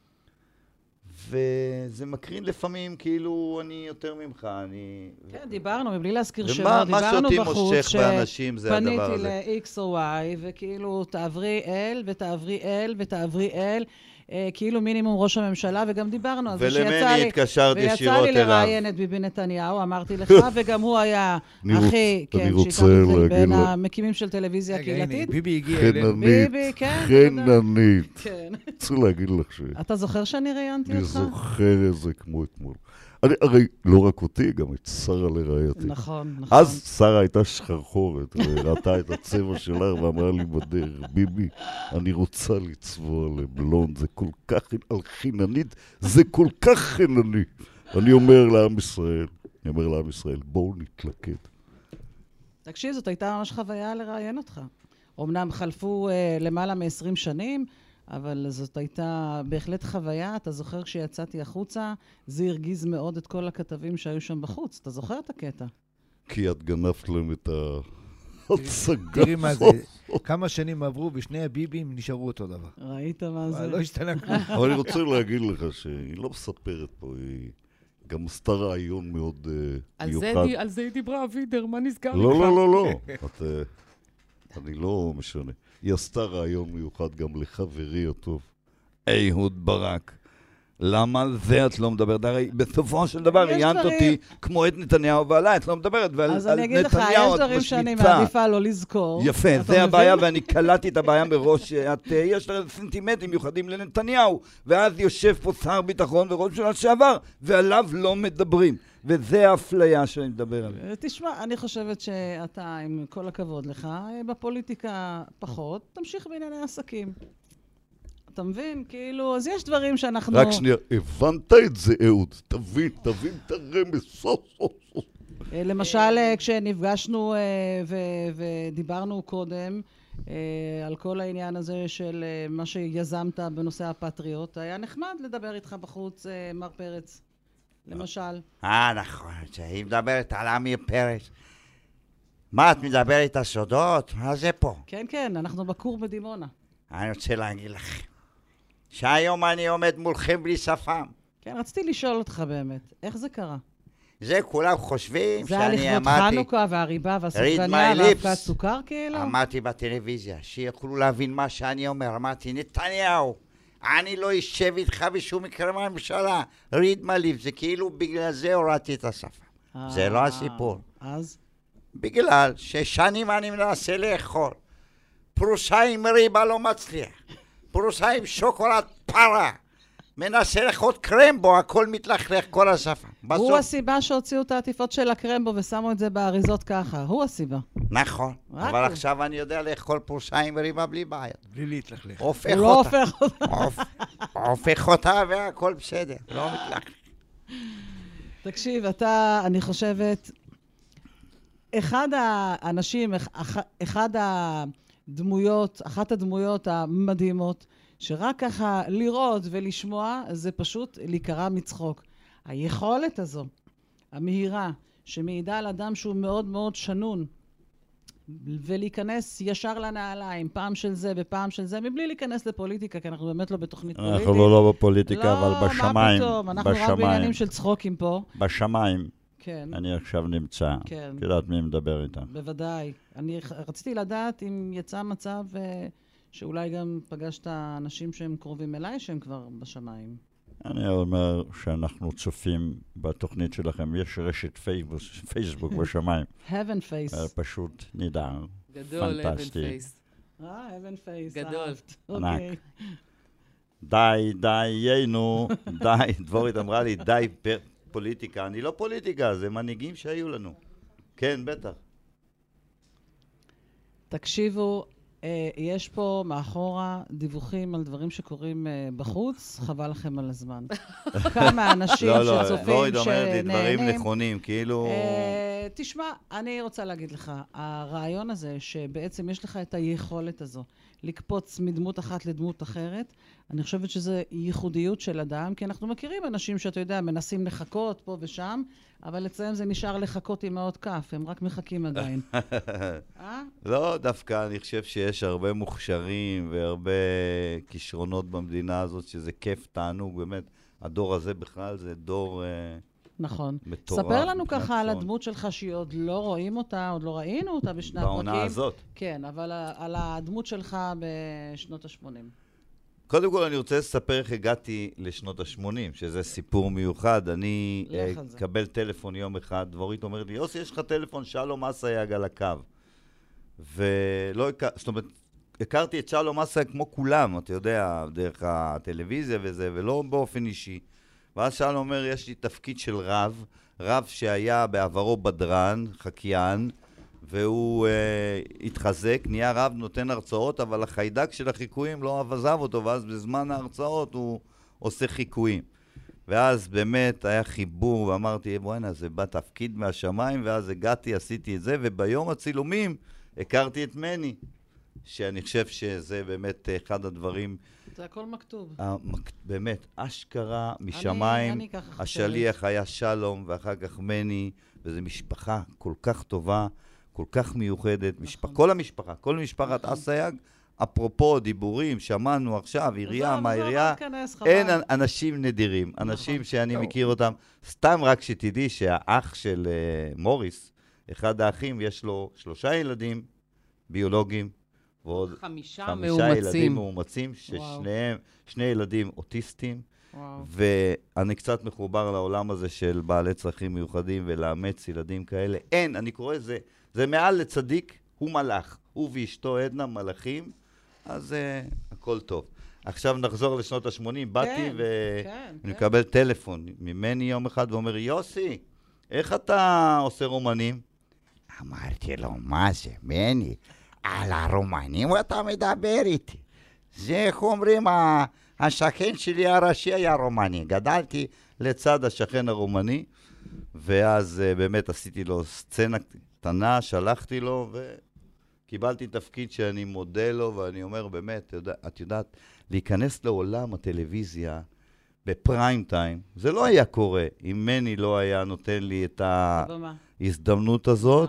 וזה מקרין לפעמים כאילו אני יותר ממך, אני... כן, דיברנו, מבלי להזכיר ומה- שמות, מה דיברנו שאותי בחוץ, מושך באנשים זה הדבר שפניתי הזה. ל-X או Y, וכאילו תעברי אל, ותעברי אל, ותעברי אל, כאילו מינימום ראש הממשלה, וגם דיברנו על זה ולמני התקשרת ויצא ישירות לי אליו. לראיין את ביבי נתניהו, אמרתי לך, וגם הוא היה הכי, אני כן, רוצה שיטת להגיד בין לו- המקימים של טלוויזיה רגע, הנה, קהילתית. ביבי הגיע אלינו. חננית, ביבי, כן, חננית. כן. רוצה להגיד לך ש... אתה זוכר שאני ראיינתי אני אותך? זוכר את זה כמו אתמול. הרי לא רק אותי, גם את שרה לרעייתי. נכון, נכון. אז שרה הייתה שחרחורת, וראתה את הצבע שלה ואמרה לי בדרך, ביבי, אני רוצה לצבוע לבלונד, זה כל כך, על חיננית, זה כל כך חינני. אני אומר לעם ישראל, בואו נתלכד. תקשיב, זאת הייתה ממש חוויה לראיין אותך. אמנם חלפו למעלה מ-20 שנים, אבל זאת הייתה בהחלט חוויה. אתה זוכר כשיצאתי החוצה, זה הרגיז מאוד את כל הכתבים שהיו שם בחוץ. אתה זוכר את הקטע? כי את גנבת להם את ההצגה. תראי מה זה, כמה שנים עברו ושני הביבים נשארו אותו דבר. ראית מה זה? לא השתנה כלום. אבל אני רוצה להגיד לך שהיא לא מספרת פה, היא גם עשתה רעיון מאוד מיוחד. על זה היא דיברה, אבידר, מה נסגר לא, לך? לא, לא, לא. אני לא משנה. היא עשתה רעיון מיוחד גם לחברי הטוב. אהוד ברק. למה על זה את לא מדברת? הרי בסופו של דבר יש ראיינת דברים- אותי כמו את נתניהו ועליי, את לא מדברת, ועל אז אני אגיד לך, נתניהו יש את דברים שאני משמיצה. מעדיפה לא לזכור. יפה, אתה זה מבין? הבעיה, ואני קלטתי את הבעיה מראש, יש לך סנטימטרים מיוחדים לנתניהו, ואז יושב פה שר ביטחון וראש ממשלה לשעבר, ועליו לא מדברים, וזה האפליה שאני מדבר עליה. תשמע, אני חושבת שאתה, עם כל הכבוד לך, בפוליטיקה פחות, תמשיך בענייני עסקים. אתה מבין? כאילו, אז יש דברים שאנחנו... רק שנייה, הבנת את זה, אהוד. תבין את הרמז, סוף סוף סוף. למשל, כשנפגשנו ודיברנו קודם על כל העניין הזה של מה שיזמת בנושא הפטריוט, היה נחמד לדבר איתך בחוץ, מר פרץ, למשל. נכון, שהיא מדברת על עמיר פרץ. מה, את מדברת על סודות? מה זה פה? כן, כן, אנחנו בכור בדימונה. אני רוצה להגיד לך, שהיום אני עומד מולכם בלי שפם. כן, רציתי לשאול אותך באמת, איך זה קרה? זה כולם חושבים זה היה שאני לכבוד אמרתי, חנוכה והריבה Read והסופגניה my והאבקת lips. סוכר כאילו? אמרתי בטלוויזיה, שיכולו להבין מה שאני אומר. אמרתי, נתניהו, אני לא אשב איתך בשום מקרה מהממשלה. read my lips, זה כאילו בגלל זה הורדתי את השפה. זה לא הסיפור. אז? בגלל ששנים אני מנסה לאכול. פרוסה עם ריבה לא מצליח. פרוסה עם שוקולד פרה. מנסה לאכול קרמבו, הכל מתלכלך כל השפה. הוא הסיבה שהוציאו את העטיפות של הקרמבו ושמו את זה באריזות ככה. הוא הסיבה. נכון, רק אבל הוא. עכשיו אני יודע לאכול פרוסה עם ריבה בלי בעיות. בלי להתלכלך. הופך הוא לא אותה. הופך אותה. הופך אותה והכל בסדר. לא מתלכלך. תקשיב, אני חושבת, אחד האנשים, אחת הדמויות המדהימות, שרק ככה לראות ולשמוע, זה פשוט להיקרע מצחוק. היכולת הזו, המהירה, שמעידה על אדם שהוא מאוד מאוד שנון, ולהיכנס ישר לנעליים, פעם של זה ופעם של זה, מבלי להיכנס לפוליטיקה, כי אנחנו באמת לא בתוכנית פוליטית. אנחנו לא בפוליטיקה, אבל בשמיים. לא, מה פתאום, אנחנו רק בעניינים של צחוקים פה. בשמיים. כן. אני עכשיו נמצא. כן. את יודעת מי מדבר איתם. בוודאי. אני רציתי לדעת אם יצא מצב שאולי גם פגשת אנשים שהם קרובים אליי, שהם כבר בשמיים. אני אומר שאנחנו צופים בתוכנית שלכם. יש רשת פייסבוק בשמיים. Heaven Face. פשוט נדע. גדול, אבן פנטסטי. פייס. Heaven Face. גדול. אהבת. ענק. אוקיי. די, יינו, די. דבורית אמרה לי, די פוליטיקה. אני לא פוליטיקה, זה מנהיגים שהיו לנו. כן, בטח. תקשיבו, יש פה מאחורה דיווחים על דברים שקורים בחוץ, חבל לכם על הזמן. כמה אנשים שצופים, דבורית אומרת לי דברים שנהנים. נכונים, כאילו... תשמע, אני רוצה להגיד לך, הרעיון הזה שבעצם יש לך את היכולת הזו לקפוץ מדמות אחת לדמות אחרת, אני חושבת שזו ייחודיות של אדם, כי אנחנו מכירים אנשים שאתה יודע, מנסים לחכות פה ושם, אבל אצלם זה נשאר לחכות עם מאוד כף, הם רק מחכים עדיין. לא, דווקא אני חושב שיש הרבה מוכשרים והרבה כישרונות במדינה הזאת, שזה כיף, תענוג, באמת. הדור הזה בכלל זה דור נכון. מטורף. ספר לנו מבחינת ככה על צאן. הדמות שלך, שהיא עוד לא רואים אותה, עוד לא ראינו אותה בשני הפרקים. בעונה הזאת. כן, אבל על הדמות שלך בשנות ה-80. קודם כל אני רוצה לספר איך הגעתי לשנות ה-80, שזה סיפור מיוחד. אני לך על זה. קבל טלפון יום אחד, דבורית אומרת לי, יוסי, יש לך טלפון, שלום אסייג על הקו. זאת אומרת, הכרתי את שלום אסייג כמו כולם, אתה יודע, דרך הטלוויזיה וזה, ולא באופן אישי. ואז שלום אומר, יש לי תפקיד של רב שהיה בעברו בדרן, חקיין, והוא התחזק, נהיה רב, נותן הרצאות, אבל החיידק של החיקויים לא עזב אותו, ואז בזמן ההרצאות הוא עושה חיקויים. ואז באמת היה חיבור, ואמרתי, בוא'נה, זה בא תפקיד מהשמיים, ואז הגעתי, עשיתי את זה, וביום הצילומים הכרתי את מני, שאני חושב שזה באמת אחד הדברים... זה הכל מכתוב. באמת, אשכרה משמיים, אני ככה חושבת. השליח היה שלום, ואחר כך מני, וזו משפחה כל כך טובה, כל כך מיוחדת, כל משפחת אסייג, אפרופו דיבורים, שמענו עכשיו, עירייה, מהעירייה, אין אנשים נדירים, אנשים שאני מכיר אותם, סתם רק שתדעי שהאח של מוריס, אחד האחים, יש לו 3 ילדים ביולוגיים, ועוד 5 ילדים מאומצים, ששניהם, 2 ילדים אוטיסטים, ואני קצת מחובר לעולם הזה של בעלי צרכים מיוחדים ולאמץ ילדים כאלה. אין, אני קורא לזה, זה מעל לצדיק, הוא מלאך. הוא ואשתו עדנה מלאכים, אז הכל טוב. עכשיו נחזור לשנות ה-80. באתי ואני מקבל טלפון ממני יום אחד ואומר, יוסי, איך אתה עושה רומנים? אמרתי לו, מה זה, מני? על הרומנים אתה מדבר איתי. זה, איך אומרים, השכן שלי הראשי היה רומני. גדלתי לצד השכן הרומני, ואז באמת עשיתי לו סצנה קטנה, שלחתי לו, וקיבלתי תפקיד שאני מודה לו, ואני אומר, באמת, את יודעת, להיכנס לעולם הטלוויזיה בפריים טיים, זה לא היה קורה אם מני לא היה נותן לי את ההזדמנות הזאת,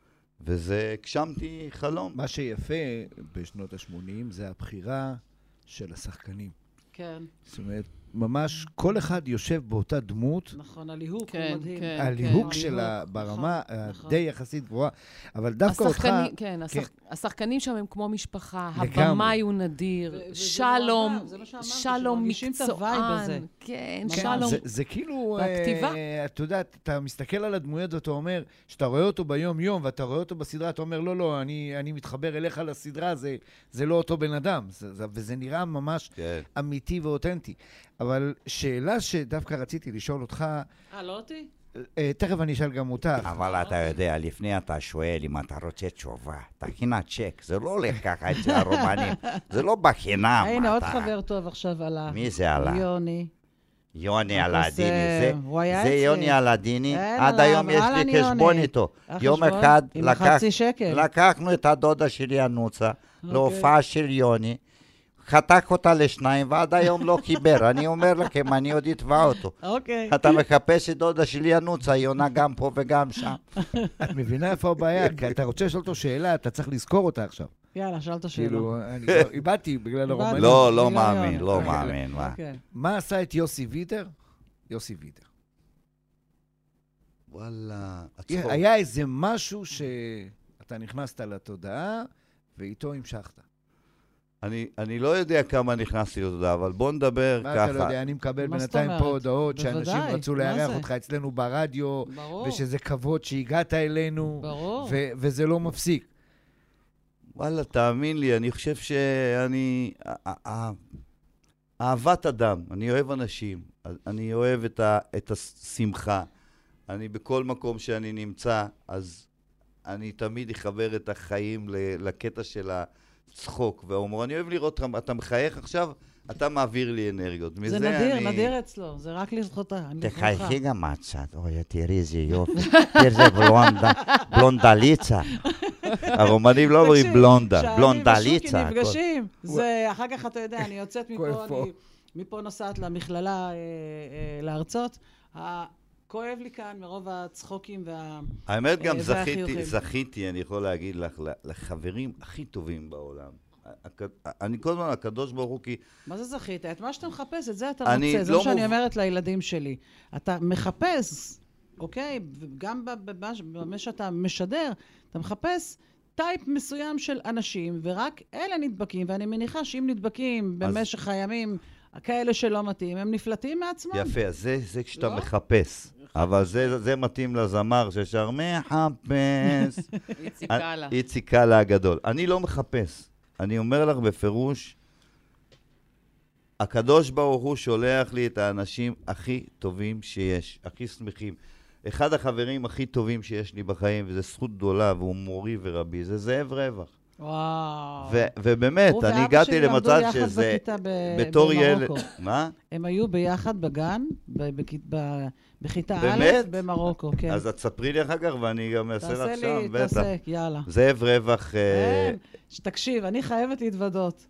וזה הגשמתי חלום. מה שיפה בשנות ה-80 זה הבחירה של השחקנים. כן. זאת אומרת, ממש כל אחד יושב באותה דמות, נכון, הליהוק כן, הוא מדהים. כן. הליהוק כן. שלה נכון, ברמה נכון. די יחסית גבוהה, אבל דווקא אותך... כן, כן. השחקנים שם הם כמו משפחה, לגמרי. הבמאי הוא נדיר, וזה שלום, נורא, זה מה שאמרתי, שלום שמרגישים את הווייב הזה. מקצוען, כן, ממש. שלום. זה כאילו, והכתיבה. אתה יודע, אתה מסתכל על הדמויות ואתה אומר, שאתה רואה אותו ביום-יום ואתה רואה אותו בסדרה, אתה אומר, לא, אני מתחבר אליך לסדרה, זה לא אותו בן אדם, וזה נראה ממש כן. אמיתי ואותנטי. אבל שאלה שדווקא רציתי לשאול אותך, לא אותי? תכף אני אשאל גם אותך. אבל אתה יודע, לפני אתה שואל אם אתה רוצה תשובה, תכינה צ'ק, זה לא הולך ככה אצל הרומנים, זה לא בחינם. הנה, עוד אתה- חבר טוב עכשיו עלה. מי זה עלה? יוני. יוני הקוסם, אלעדיני, הוא היה זה אצלי. יוני אלעדיני, אין עד עליו, היום יש אהלן, לי חשבון יוני. איתו. יום החשבון? אחד עם חצי שקל. לקחנו את הדודה שלי הנוצה, להופעה של יוני, חתך אותה לשניים, ועד היום לא חיבר. אני אומר לכם, אני עוד אתבע אותו. אוקיי. אתה מחפש את דודה שלי הנוצה, היא עונה גם פה וגם שם. את מבינה איפה הבעיה? כי אתה רוצה לשאול אותו שאלה, אתה צריך לזכור אותה עכשיו. יאללה, שאל את השאלה. כאילו, אני כבר איבדתי בגלל הרומנים. לא בגלל מאמין, יוני. לא אוקיי. מאמין. מה? אוקיי. מה עשה את יוסי וידר? יוסי וידר. וואלה, הצחוק. היה איזה משהו שאתה נכנסת לתודעה, ואיתו המשכת. אני לא יודע כמה נכנסתי לתודעה, אבל בוא נדבר מה אתה לא ככה. יודע? אני מקבל מה זאת בינתיים פה אומרת? הודעות שאנשים בוודאי, רצו מה לארח זה? אותך אצלנו ברדיו, ברור. ושזה כבוד שהגעת אלינו, ברור. וזה לא מפסיק. וואלה, תאמין לי, אני חושב אהבת אדם, אני אוהב אנשים, אני אוהב את השמחה. אני בכל מקום שאני נמצא, אז אני תמיד אחבר את החיים לקטע של הצחוק וההומור. אני אוהב לראות אותך, אתה מחייך עכשיו, אתה מעביר לי אנרגיות. זה נדיר, נדיר אצלו, זה רק לזכותה. תחייכי גם מהצד, אוי, תראי איזה יופי, תראי איזה בלונדליצה. הרומנים לא אומרים בלונדה, בלונדליצה. כשאני ושוקי נפגשים, זה אחר כך אתה יודע, אני יוצאת כואב מפה, פה. אני מפה נוסעת למכללה להרצות. כואב לי כאן מרוב הצחוקים האמת גם והחיוכים. זכיתי, אני יכול להגיד לך, לחברים הכי טובים בעולם. אני כל הזמן, הקדוש ברוך הוא, כי מה זה זכית? את מה שאתה מחפש, את זה אתה אני מוצא. זה לא מה שאני מוב- אומרת לילדים שלי. אתה מחפש, אוקיי? וגם במה שאתה משדר, אתה מחפש טייפ מסוים של אנשים, ורק אלה נדבקים, ואני מניחה שאם נדבקים במשך הימים, כאלה שלא מתאים, הם נפלטים מעצמם. יפה, אז זה כשאתה לא? מחפש. אבל זה מתאים לזמר ששר מחפש. איציק קאלה. איציק קאלה הגדול. אני לא מחפש. אני אומר לך בפירוש, הקדוש ברוך הוא שולח לי את האנשים הכי טובים שיש, הכי שמחים. אחד החברים הכי טובים שיש לי בחיים, וזו זכות גדולה, והוא מורי ורבי, זה זאב רווח. וואו. ובאמת, הוא אני ואבא הגעתי שלי למדו למצב יחד שזה, בכיתה בתור ילד... במרוקו. מה? הם היו ביחד בגן, בכיתה באמת? א' במרוקו, כן. אז את ספרי לי אחר כך, ואני גם אעשה לך תעשה שם, לי, בטח. תעשה, יאללה. זאב רווח... כן, תקשיב, אני חייבת להתוודות.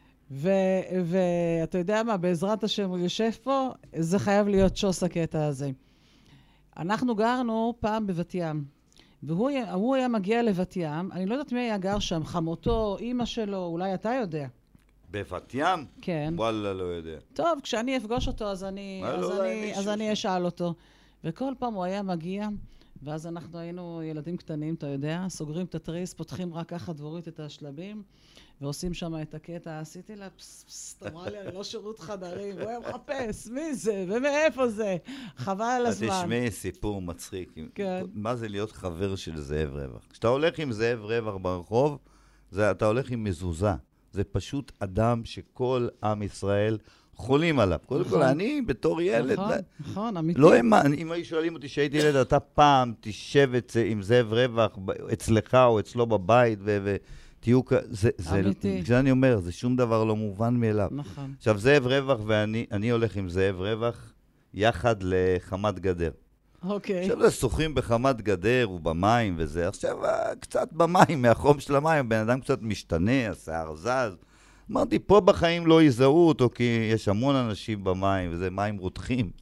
ואתה יודע מה, בעזרת השם הוא יושב פה, זה חייב להיות שוס הקטע הזה. אנחנו גרנו פעם בבת ים, והוא היה מגיע לבת ים, אני לא יודעת מי היה גר שם, חמותו, אמא שלו, אולי אתה יודע. בבת ים? כן. וואלה, לא יודע. טוב, כשאני אפגוש אותו, אז אני אשאל אותו. וכל פעם הוא היה מגיע, ואז אנחנו היינו ילדים קטנים, אתה יודע, סוגרים את התריס, פותחים רק ככה דבורית את השלבים, ועושים שם את הקטע, עשיתי לה פס, אמרה לי, אני לא שירות חדרים, הוא היה מחפש, מי זה, ומאיפה זה, חבל על הזמן. תשמעי סיפור מצחיק. כן. מה זה להיות חבר של זאב רווח? כשאתה הולך עם זאב רווח ברחוב, אתה הולך עם מזוזה. זה פשוט אדם שכל עם ישראל חולים עליו. קודם כל, אני בתור ילד... נכון, אמיתי. לא האמן, אם היו שואלים אותי שהייתי ילד, אתה פעם תשב עם זאב רווח אצלך או אצלו בבית ותהיו אמיתי. כשאני אומר, זה שום דבר לא מובן מאליו. נכון. עכשיו, זאב רווח ואני הולך עם זאב רווח יחד לחמת גדר. אוקיי. עכשיו זה שוחים בחמת גדר ובמים וזה. עכשיו קצת במים, מהחום של המים, בן אדם קצת משתנה, השיער זז. אמרתי, פה בחיים לא יזהו אותו, כי יש המון אנשים במים, וזה מים רותחים.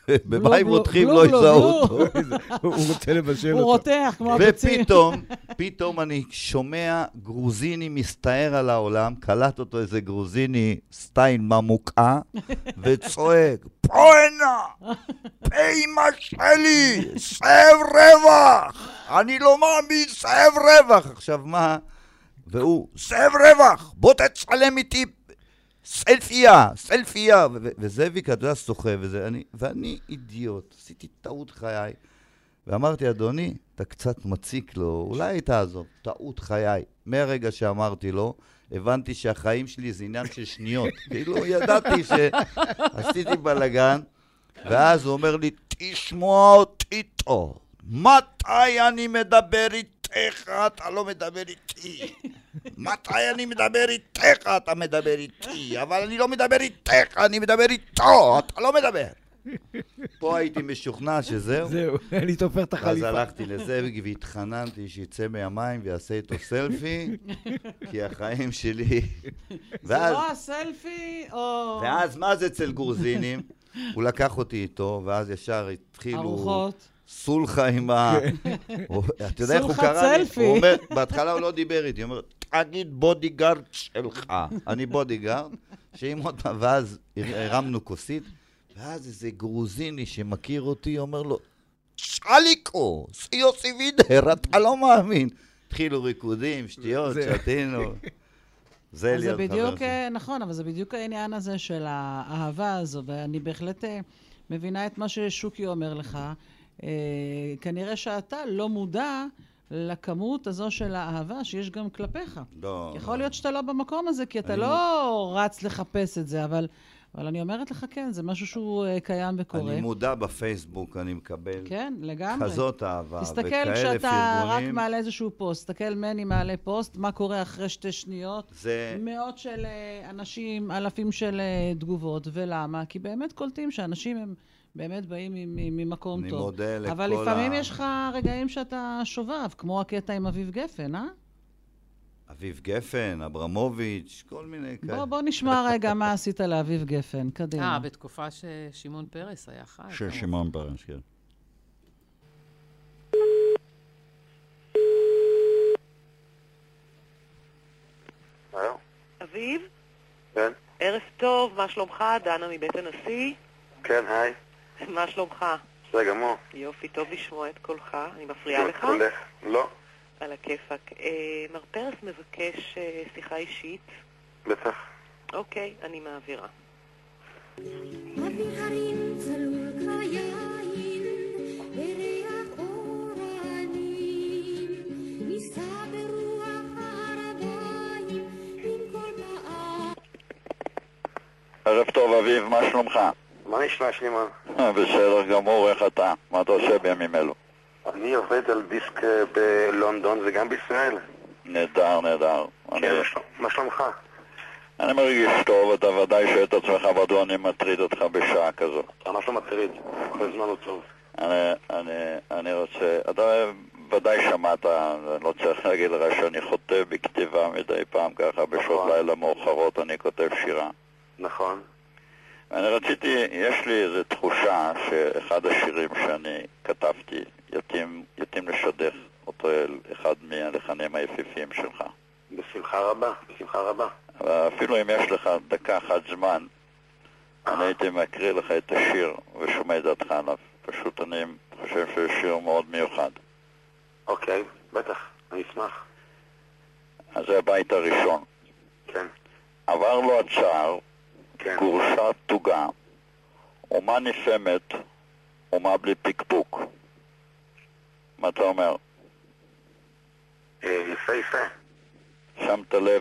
במים רותחים בלו, לא בלו, יזהו בלו. אותו. הוא רוצה לבשל הוא אותו. רותח כמו הביצים. ופתאום אני שומע גרוזיני מסתער על העולם, קלט אותו איזה גרוזיני סטייל ממוקעה, וצועק, פה הנה, פעימה שלי, סב רווח, אני לא מאמין, סב רווח. עכשיו מה? והוא, סב רווח, בוא תצלם איתי סלפייה, וזאביק, אתה יודע, סוחב, ואני אידיוט, עשיתי טעות חיי. ואמרתי, אדוני, אתה קצת מציק לו, אולי תעזוב, טעות חיי. מהרגע שאמרתי לו, הבנתי שהחיים שלי זה עניין של שניות. כאילו, ידעתי שעשיתי בלגן, ואז הוא אומר לי, תשמע אותי טוב, מתי אני מדבר איתך, אתה לא מדבר איתי. מתי אני מדבר איתך, אתה מדבר איתי, אבל אני לא מדבר איתך, אני מדבר איתו, אתה לא מדבר. פה הייתי משוכנע שזהו. זהו, אני תופר את אז החליפה. הלכתי לזאביק והתחננתי שיצא מהמים ויעשה איתו סלפי, כי החיים שלי... זה לא הסלפי, או... ואז מה זה אצל גורזינים? הוא לקח אותי איתו, ואז ישר התחילו... ארוחות. סולחה עם ה... אתה יודע איך הוא סולחת קרא לי? סלפי. הוא אומר, בהתחלה הוא לא דיבר איתי, הוא אומר, תגיד בודיגארד שלך. אני בודיגארד, שאם עוד פעם, ואז הרמנו כוסית, ואז איזה גרוזיני שמכיר אותי, אומר לו, צ'ליקו, סיוסי וידר, אתה לא מאמין. התחילו ריקודים, שטויות, שתינו. זה זה להיות בדיוק, חבר. נכון, אבל זה בדיוק העניין הזה של האהבה הזו, ואני בהחלט מבינה את מה ששוקי אומר לך. כנראה שאתה לא מודע לכמות הזו של האהבה שיש גם כלפיך. לא. יכול להיות שאתה לא במקום הזה, כי אתה לא רץ לחפש את זה, אבל אני אומרת לך, כן, זה משהו שהוא קיים וקורה. אני מודע בפייסבוק, אני מקבל כן, לגמרי. כזאת אהבה, תסתכל וכאלה כשאתה רק פרגונים. מעלה איזשהו פוסט, תסתכל מני מעלה פוסט, מה קורה אחרי 2 שניות, זה... מאות של אנשים, אלפים של תגובות, ולמה? כי באמת קולטים שאנשים הם באמת באים ממקום אני טוב. מודה לכל אבל לפעמים יש לך רגעים שאתה שובב, כמו הקטע עם אביב גפן, אה? אביב גפן, אברמוביץ', כל מיני כאלה. בוא נשמע רגע מה עשית לאביב גפן, קדימה. בתקופה ששמעון פרס היה חי. שמעון פרס, כן. אביב? כן. ערב טוב, מה שלומך? דנה מבית הנשיא? כן, היי. מה שלומך? בסדר גמור. יופי, טוב לשמוע את קולך. אני מפריעה לך? הולך. לא. על הכיפק. מר פרס מבקש שיחה אישית. בטח. אוקיי, אני מעבירה. אוויר הרים צלול כיין, בריח אורנים, ניסע ברוח הערביים, עם כל פעם. ערב טוב אביב, מה שלומך? מה נשמע שלימה? בסדר גמור, איך אתה? מה אתה עושה בימים אלו? אני עובד על דיסק בלונדון וגם בישראל. נהדר, נהדר. כן, מה שלומך? אני מרגיש טוב, אתה ודאי שואל את עצמך מדוע אני מטריד אותך בשעה כזו. אתה ממש לא מטריד, כל זמן הוא טוב. אני רוצה, אתה ודאי שמעת, אני לא צריך להגיד לך שאני חוטא בכתיבה מדי פעם ככה, בשעות לילה מאוחרות אני כותב שירה. נכון. אני רציתי, יש לי איזו תחושה שאחד השירים שאני כתבתי יתאים לשדך אותו אל אחד מהלחנים היפיפיים שלך. בשמחה רבה, בשמחה רבה. אפילו אם יש לך דקה אחת זמן, אני הייתי מקריא לך את השיר ושומע דעתך עליו. פשוט אני חושב שזה שיר מאוד מיוחד. אוקיי, בטח, אני אשמח. אז זה הבית הראשון. כן. עבר לו הצער, כן. גורשה תוגה, אומה נפעמת, אומה בלי פיקפוק. מה אתה אומר? יפה יפה. שמת לב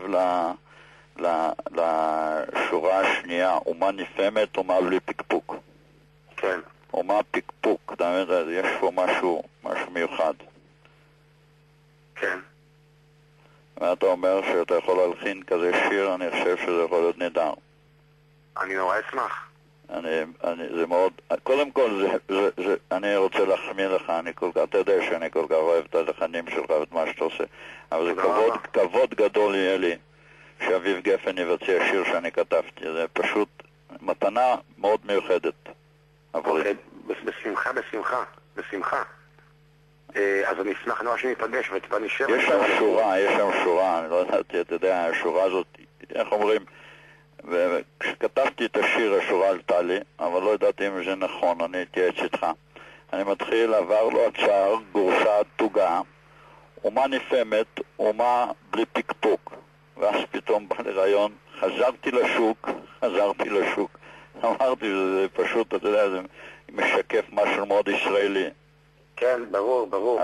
לשורה השנייה, אומה נפעמת, אומה בלי פיקפוק. כן. אומה פיקפוק, אתה מבין, יש פה משהו מיוחד. כן. ואתה אומר שאתה יכול להלחין כזה שיר, אני חושב שזה יכול להיות נהדר. אני נורא אשמח. זה מאוד, קודם כל, אני רוצה להחמיא לך, אתה יודע שאני כל כך אוהב את הלחנים שלך ואת מה שאתה עושה, אבל זה כבוד גדול יהיה לי שאביב גפן יבצע שיר שאני כתבתי, זה פשוט מתנה מאוד מיוחדת עבורי. בשמחה. אז אני אשמח נורא שניפגש וטיפה נשב. יש שם שורה, אני לא יודעת, אתה יודע, השורה הזאת, איך אומרים, וכשכתבתי את השיר השורה עלתה לי, אבל לא ידעתי אם זה נכון, אני אתייעץ איתך. אני מתחיל, עבר לו הצער, גורסה תוגה, אומה נפעמת, אומה בלי פיקפוק. ואז פתאום בא לרעיון, חזרתי לשוק. אמרתי, זה פשוט, אתה יודע, זה משקף משהו מאוד ישראלי. כן, ברור.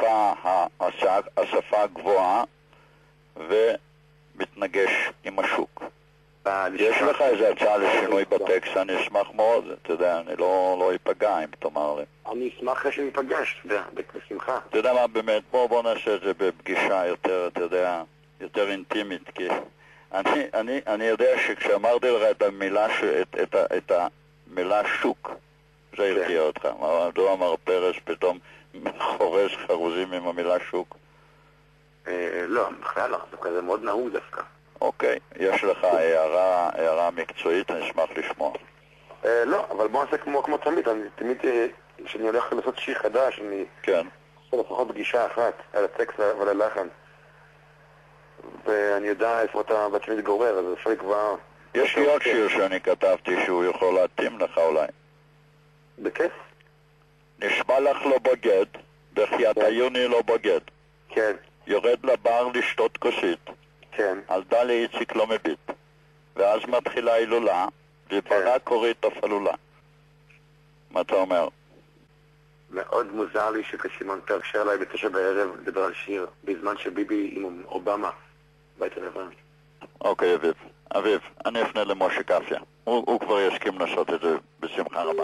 השפה הגבוהה ומתנגש עם השוק. יש לך איזה הצעה לשינוי בטקסט, אני אשמח מאוד, אתה יודע, אני לא אפגע אם תאמר לי. אני אשמח שניפגש, בשמחה. אתה יודע מה, באמת, בוא נעשה את זה בפגישה יותר, אתה יודע, יותר אינטימית, כי אני יודע שכשאמרתי לך את המילה שוק, זה הרתיע אותך. מדוע מר פרס פתאום חורש חרוזים עם המילה שוק? לא, בכלל לא, דווקא זה מאוד נהוג דווקא. אוקיי, יש לך הערה מקצועית, אני אשמח לשמוע. לא, אבל בוא נעשה כמו תמיד, תמיד כשאני הולך לעשות שיר חדש, אני עושה לפחות פגישה אחת על הטקסט ועל הלחן. ואני יודע איפה אתה בעצמי מתגורר, אז אפשר לקבוע... יש לי עוד שיר שאני כתבתי שהוא יכול להתאים לך אולי. בכיף? נשמע לך לא בוגד, בחיית היוני לא בוגד. כן. יורד לבר לשתות כוסית. כן. על דלי איציק לא מביט. ואז מתחילה הילולה, וברק קורית הפעלולה. מה אתה אומר? מאוד מוזר לי שכשמעון פרס שר אליי ב9 בערב לדבר על שיר, בזמן שביבי עם אובמה בית הלבן. אוקיי, אביב, אני אפנה למשה קפיה. הוא כבר יסכים לעשות את זה בשמחה רבה.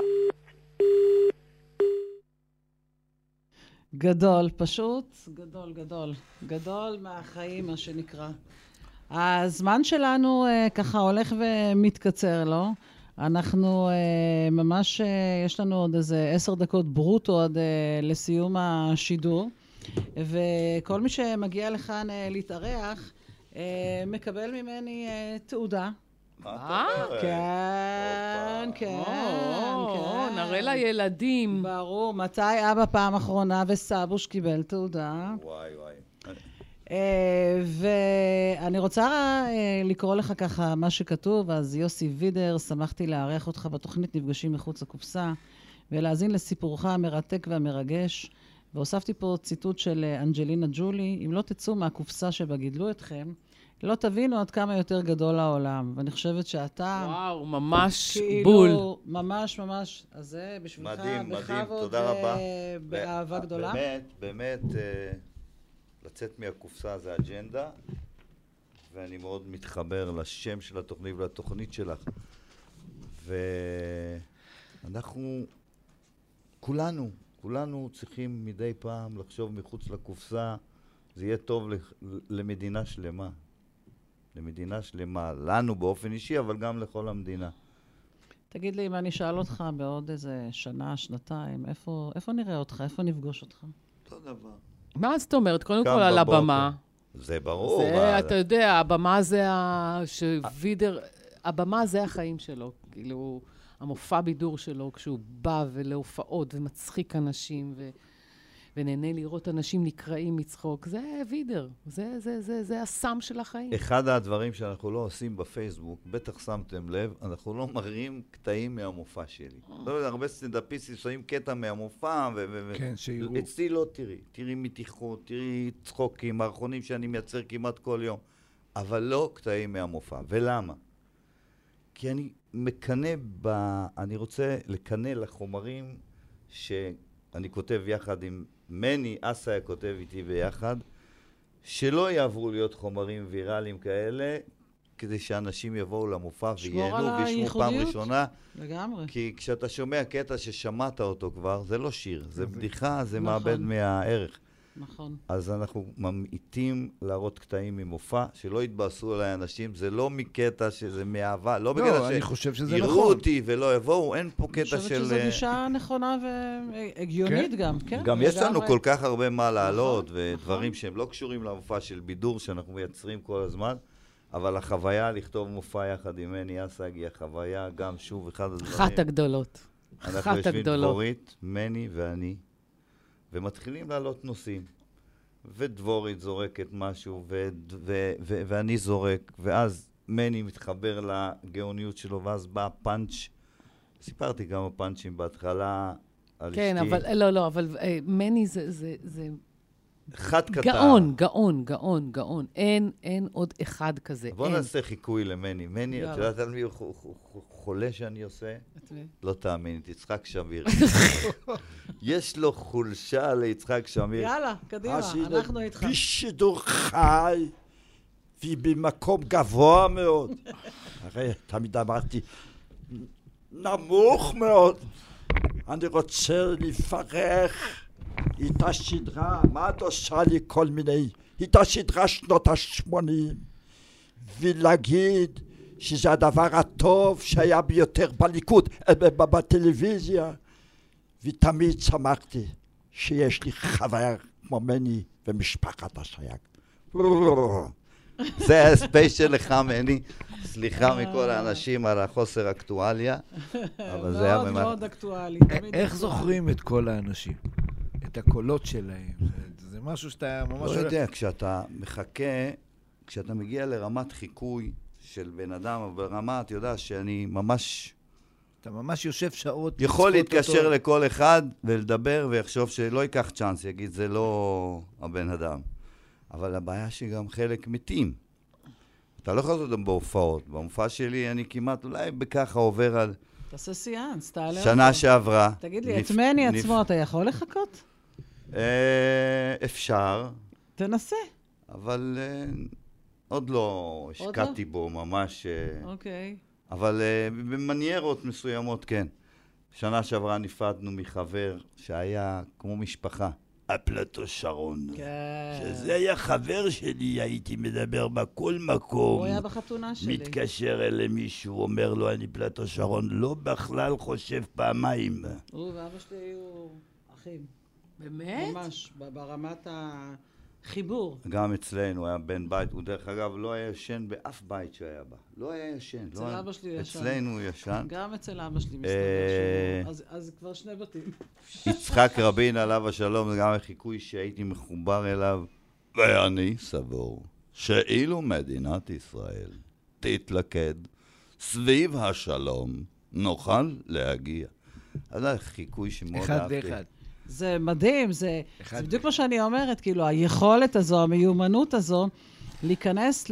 גדול, פשוט גדול מהחיים, מה שנקרא. הזמן שלנו ככה הולך ומתקצר, לא? אנחנו ממש, יש לנו עוד איזה 10 דקות ברוטו עד לסיום השידור, וכל מי שמגיע לכאן להתארח, מקבל ממני תעודה. כן. נראה לילדים. ברור, מתי אבא פעם אחרונה וסבוש קיבל תעודה. וואי. ואני רוצה לקרוא לך ככה מה שכתוב. אז יוסי וידר, שמחתי לארח אותך בתוכנית נפגשים מחוץ לקופסה, ולהזין לסיפורך המרתק והמרגש. והוספתי פה ציטוט של אנג'לינה ג'ולי, אם לא תצאו מהקופסה שבה גידלו אתכם, לא תבינו עד כמה יותר גדול העולם. ואני חושבת שאתה... וואו, ממש כאילו, בול. ממש. אז זה בשבילך מדהים, בכבוד, תודה רבה. באהבה גדולה. באמת, לצאת מהקופסה זה אג'נדה, ואני מאוד מתחבר לשם של התוכנית ולתוכנית שלך. ואנחנו, כולנו צריכים מדי פעם לחשוב מחוץ לקופסה. זה יהיה טוב למדינה שלמה. לנו באופן אישי, אבל גם לכל המדינה. תגיד לי, אם אני אשאל אותך בעוד איזה שנה, שנתיים, איפה נראה אותך? איפה נפגוש אותך? אותו דבר. מה זאת אומרת? קודם כל על הבמה. זה ברור. אתה יודע, הבמה זה שווידר, הבמה זה החיים שלו. כאילו, המופע בידור שלו, כשהוא בא ולהופעות ומצחיק אנשים ונהנה לראות אנשים נקראים מצחוק, זה וידר. זה הסם של החיים. אחד הדברים שאנחנו לא עושים בפייסבוק, בטח שמתם לב, אנחנו לא מראים קטעים מהמופע שלי. לא יודע, הרבה סטנדאפיסטים שמים קטע מהמופע, כן, שיראו. אצלי לא תראי מתיחות, תראי צחוקים, מערכונים שאני מייצר כמעט כל יום, אבל לא קטעים מהמופע. ולמה? כי אני אני רוצה לקנא לחומרים שאני כותב יחד עם מני, אסיה כותב איתי ביחד, שלא יעברו להיות חומרים ויראליים כאלה, כדי שאנשים יבואו למופע וייהנו וישמעו פעם ראשונה. לגמרי. כי כשאתה שומע קטע ששמעת אותו כבר, זה לא שיר, זה בדיחה, זה מאבד מהערך. נכון. אז אנחנו ממעיטים להראות קטעים ממופע, שלא יתבאסו עליי אנשים, זה לא מקטע שזה מאהבה, לא בקטע אני חושב שזה יראו נכון. אותי ולא יבואו, אין פה קטע של... אני חושבת שזו גישה נכונה והגיונית גם, כן? גם יש לנו כל כך הרבה מה לעלות, ודברים שהם לא קשורים למופע של בידור, שאנחנו מייצרים כל הזמן, אבל החוויה לכתוב מופע יחד עם מני אסג היא החוויה גם שוב אחד הדברים. אחת הגדולות. אנחנו יושבים דבורית, מני ואני, ומתחילים לעלות נושאים. ודבורית זורקת משהו, ואני זורק, ואז מני מתחבר לגאוניות שלו, ואז בא פאנץ'. סיפרתי כמה פאנצ'ים בהתחלה על אשתי. כן, אבל אבל מני זה אחד קטן. גאון. אין עוד אחד כזה. בוא נעשה חיקוי למני. מני, את יודעת על מי הוא חולה שאני עושה? לא תאמין, יצחק שמיר. יש לו חולשה ליצחק שמיר. יאללה, קדימה, אנחנו איתך. בשידור חי, והיא במקום גבוה מאוד. הרי תמיד אמרתי, נמוך מאוד. אני רוצה לפרח את השדרה, מה את עושה לי כל מיני, את השדרה שנות ה-80, ולהגיד שזה הדבר הטוב שהיה ביותר בליכוד, בטלוויזיה, ותמיד שמחתי שיש לי חבר כמו מני ומשפחת השייג. זה הספייס שלך, מני. סליחה מכל האנשים על החוסר אקטואליה, אבל זה היה מאוד אקטואלי. איך זוכרים את כל האנשים? את הקולות שלהם? זה משהו שאתה ממש... לא יודע, כשאתה מחכה, כשאתה מגיע לרמת חיקוי של בן אדם, אבל ברמה, אתה יודע שאני ממש... אתה ממש יושב שעות... יכול להתקשר לכל אחד ולדבר ויחשוב שלא ייקח צ'אנס, יגיד, זה לא הבן אדם. אבל הבעיה שגם חלק מתים. אתה לא יכול לעשות אותם בהופעות. במופע שלי אני כמעט אולי בככה עובר על... תעשה סיאנס, תעלה... שנה שעברה. תגיד לי, את מני עצמו אתה יכול לחכות? אפשר. תנסה. אבל עוד לא השקעתי בו ממש. אוקיי. אבל במניירות מסוימות כן. שנה שעברה נפרדנו מחבר שהיה כמו משפחה. הפלטו שרון. כן. שזה היה חבר שלי, הייתי מדבר בכל מקום. הוא היה בחתונה שלי. מתקשר אל מישהו, אומר לו, אני פלטו שרון, לא בכלל חושב פעמיים. הוא ואבא שלי היו אחים. באמת? ממש, ברמת החיבור. גם אצלנו היה בן בית, הוא דרך אגב לא היה ישן באף בית שהיה בה. לא היה ישן. אצל אבא שלי ישן. אצלנו הוא ישן. גם אצל אבא שלי מסתבר שהוא. אז כבר שני בתים. יצחק רבין עליו השלום, זה גם החיקוי שהייתי מחובר אליו. ואני סבור שאילו מדינת ישראל תתלכד סביב השלום, נוכל להגיע. אז זה חיקוי שמאוד אהבתי. אחד ואחד. זה מדהים, זה בדיוק מה שאני אומרת, כאילו, היכולת הזו, המיומנות הזו, להיכנס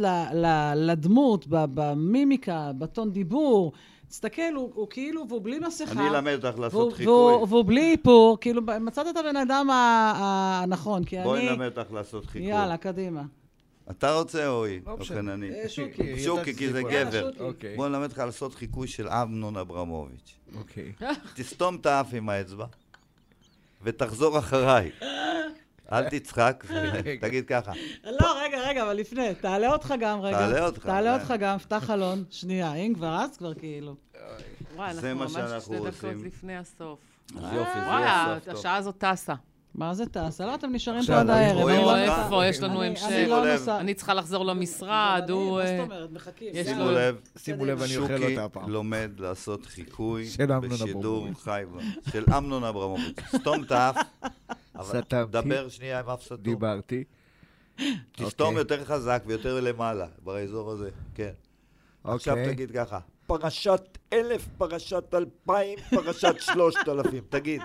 לדמות, במימיקה, בטון דיבור, תסתכל, הוא כאילו, והוא בלי מסכה. אני אלמד אותך לעשות חיקוי. והוא בלי איפור, כאילו, מצאת את הבן אדם הנכון, כי אני... בואי נלמד אותך לעשות חיקוי. יאללה, קדימה. אתה רוצה או היא? לא משנה. שוקי, כי זה גבר. בואי נלמד אותך לעשות חיקוי של אמנון אברמוביץ'. אוקיי. תסתום את האף עם האצבע. ותחזור אחריי. אל תצחק, תגיד ככה. לא, רגע, אבל לפני, תעלה אותך גם רגע. תעלה אותך גם, פתח חלון. שנייה, אם כבר אז כבר כאילו. וואי, אנחנו ממש 2 דקות לפני הסוף. יופי, זה וואי, יהיה סוף טוב. השעה הזאת טסה. מה זה טסה? לא, אתם נשארים פה עד הערב. איפה, יש לנו המשך. אני צריכה לחזור למשרד, הוא... מה זאת אומרת? מחכים. שימו לב, אני אוכל אותה הפעם. שוקי לומד לעשות חיקוי של בשידור חי. של אמנון אברמוביץ'. סתום את האף, אבל דבר שנייה עם אף סתום. דיברתי. תסתום יותר חזק ויותר למעלה, באזור הזה. כן. עכשיו תגיד ככה. פרשת 1000, פרשת 2000, פרשת 3000. תגיד.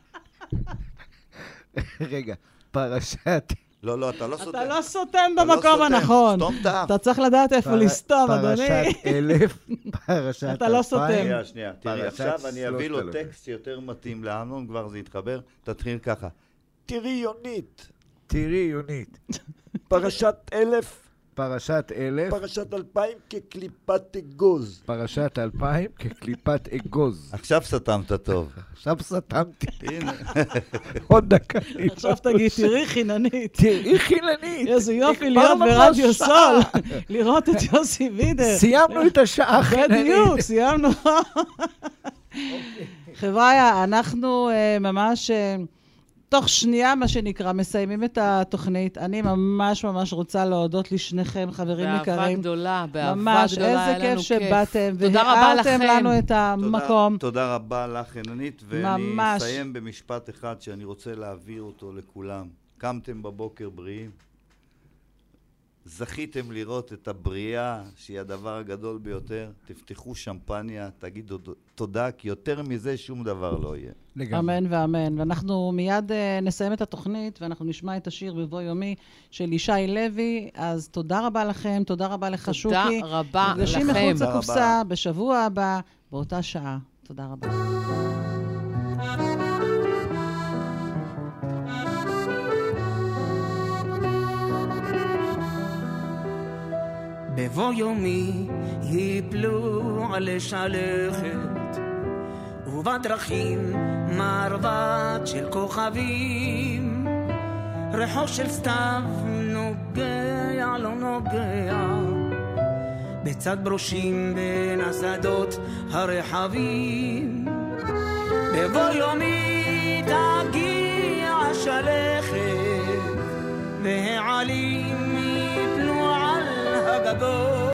רגע, פרשת... לא, אתה לא סותם. אתה לא סותם במקום הנכון. סתום את האף. אתה צריך לדעת איפה לסתום, אדוני. פרשת 1000, פרשת 2000. אתה לא סותם. שנייה. תראי, עכשיו אני אביא לו טקסט יותר מתאים לאמנון, כבר זה יתחבר. תתחיל ככה. תראי יונית. פרשת 1000. פרשת 1000. פרשת 2000 כקליפת אגוז. פרשת 2000 כקליפת אגוז. עכשיו סתמת טוב. עכשיו סתמתי. הנה. עוד דקה. עכשיו תגיד, תראי חיננית. איזה יופי להיות ברדיו סול. לראות את יוסי וידר. סיימנו את השעה חיננית. בדיוק, סיימנו. חבר'ה, אנחנו ממש... תוך שנייה, מה שנקרא, מסיימים את התוכנית. אני ממש ממש רוצה להודות לשניכם, חברים יקרים. באהבה גדולה, ממש, איזה כיף שבאתם, והארתם לנו את המקום. תודה רבה לך, עיננית, ואני אסיים במשפט אחד שאני רוצה להעביר אותו לכולם. קמתם בבוקר בריאים, זכיתם לראות את הבריאה, שהיא הדבר הגדול ביותר, תפתחו שמפניה, תגידו תודה, כי יותר מזה שום דבר לא יהיה. אמן ואמן. ואנחנו מיד נסיים את התוכנית, ואנחנו נשמע את השיר בבוא יומי של ישי לוי. אז תודה רבה לכם, תודה רבה לך שוקי. תודה רבה לכם. נפגשים מחוץ לקופסה בשבוע הבא, באותה שעה. תודה רבה. בבוא יומי יפלו על שלכת ובדרכים מרבט של כוכבים ריחו של סתיו נוגע לא נוגע בצד ברושים בין השדות הרחבים בבוא יומי תגיע שלכת והעלים יפלו על הגגות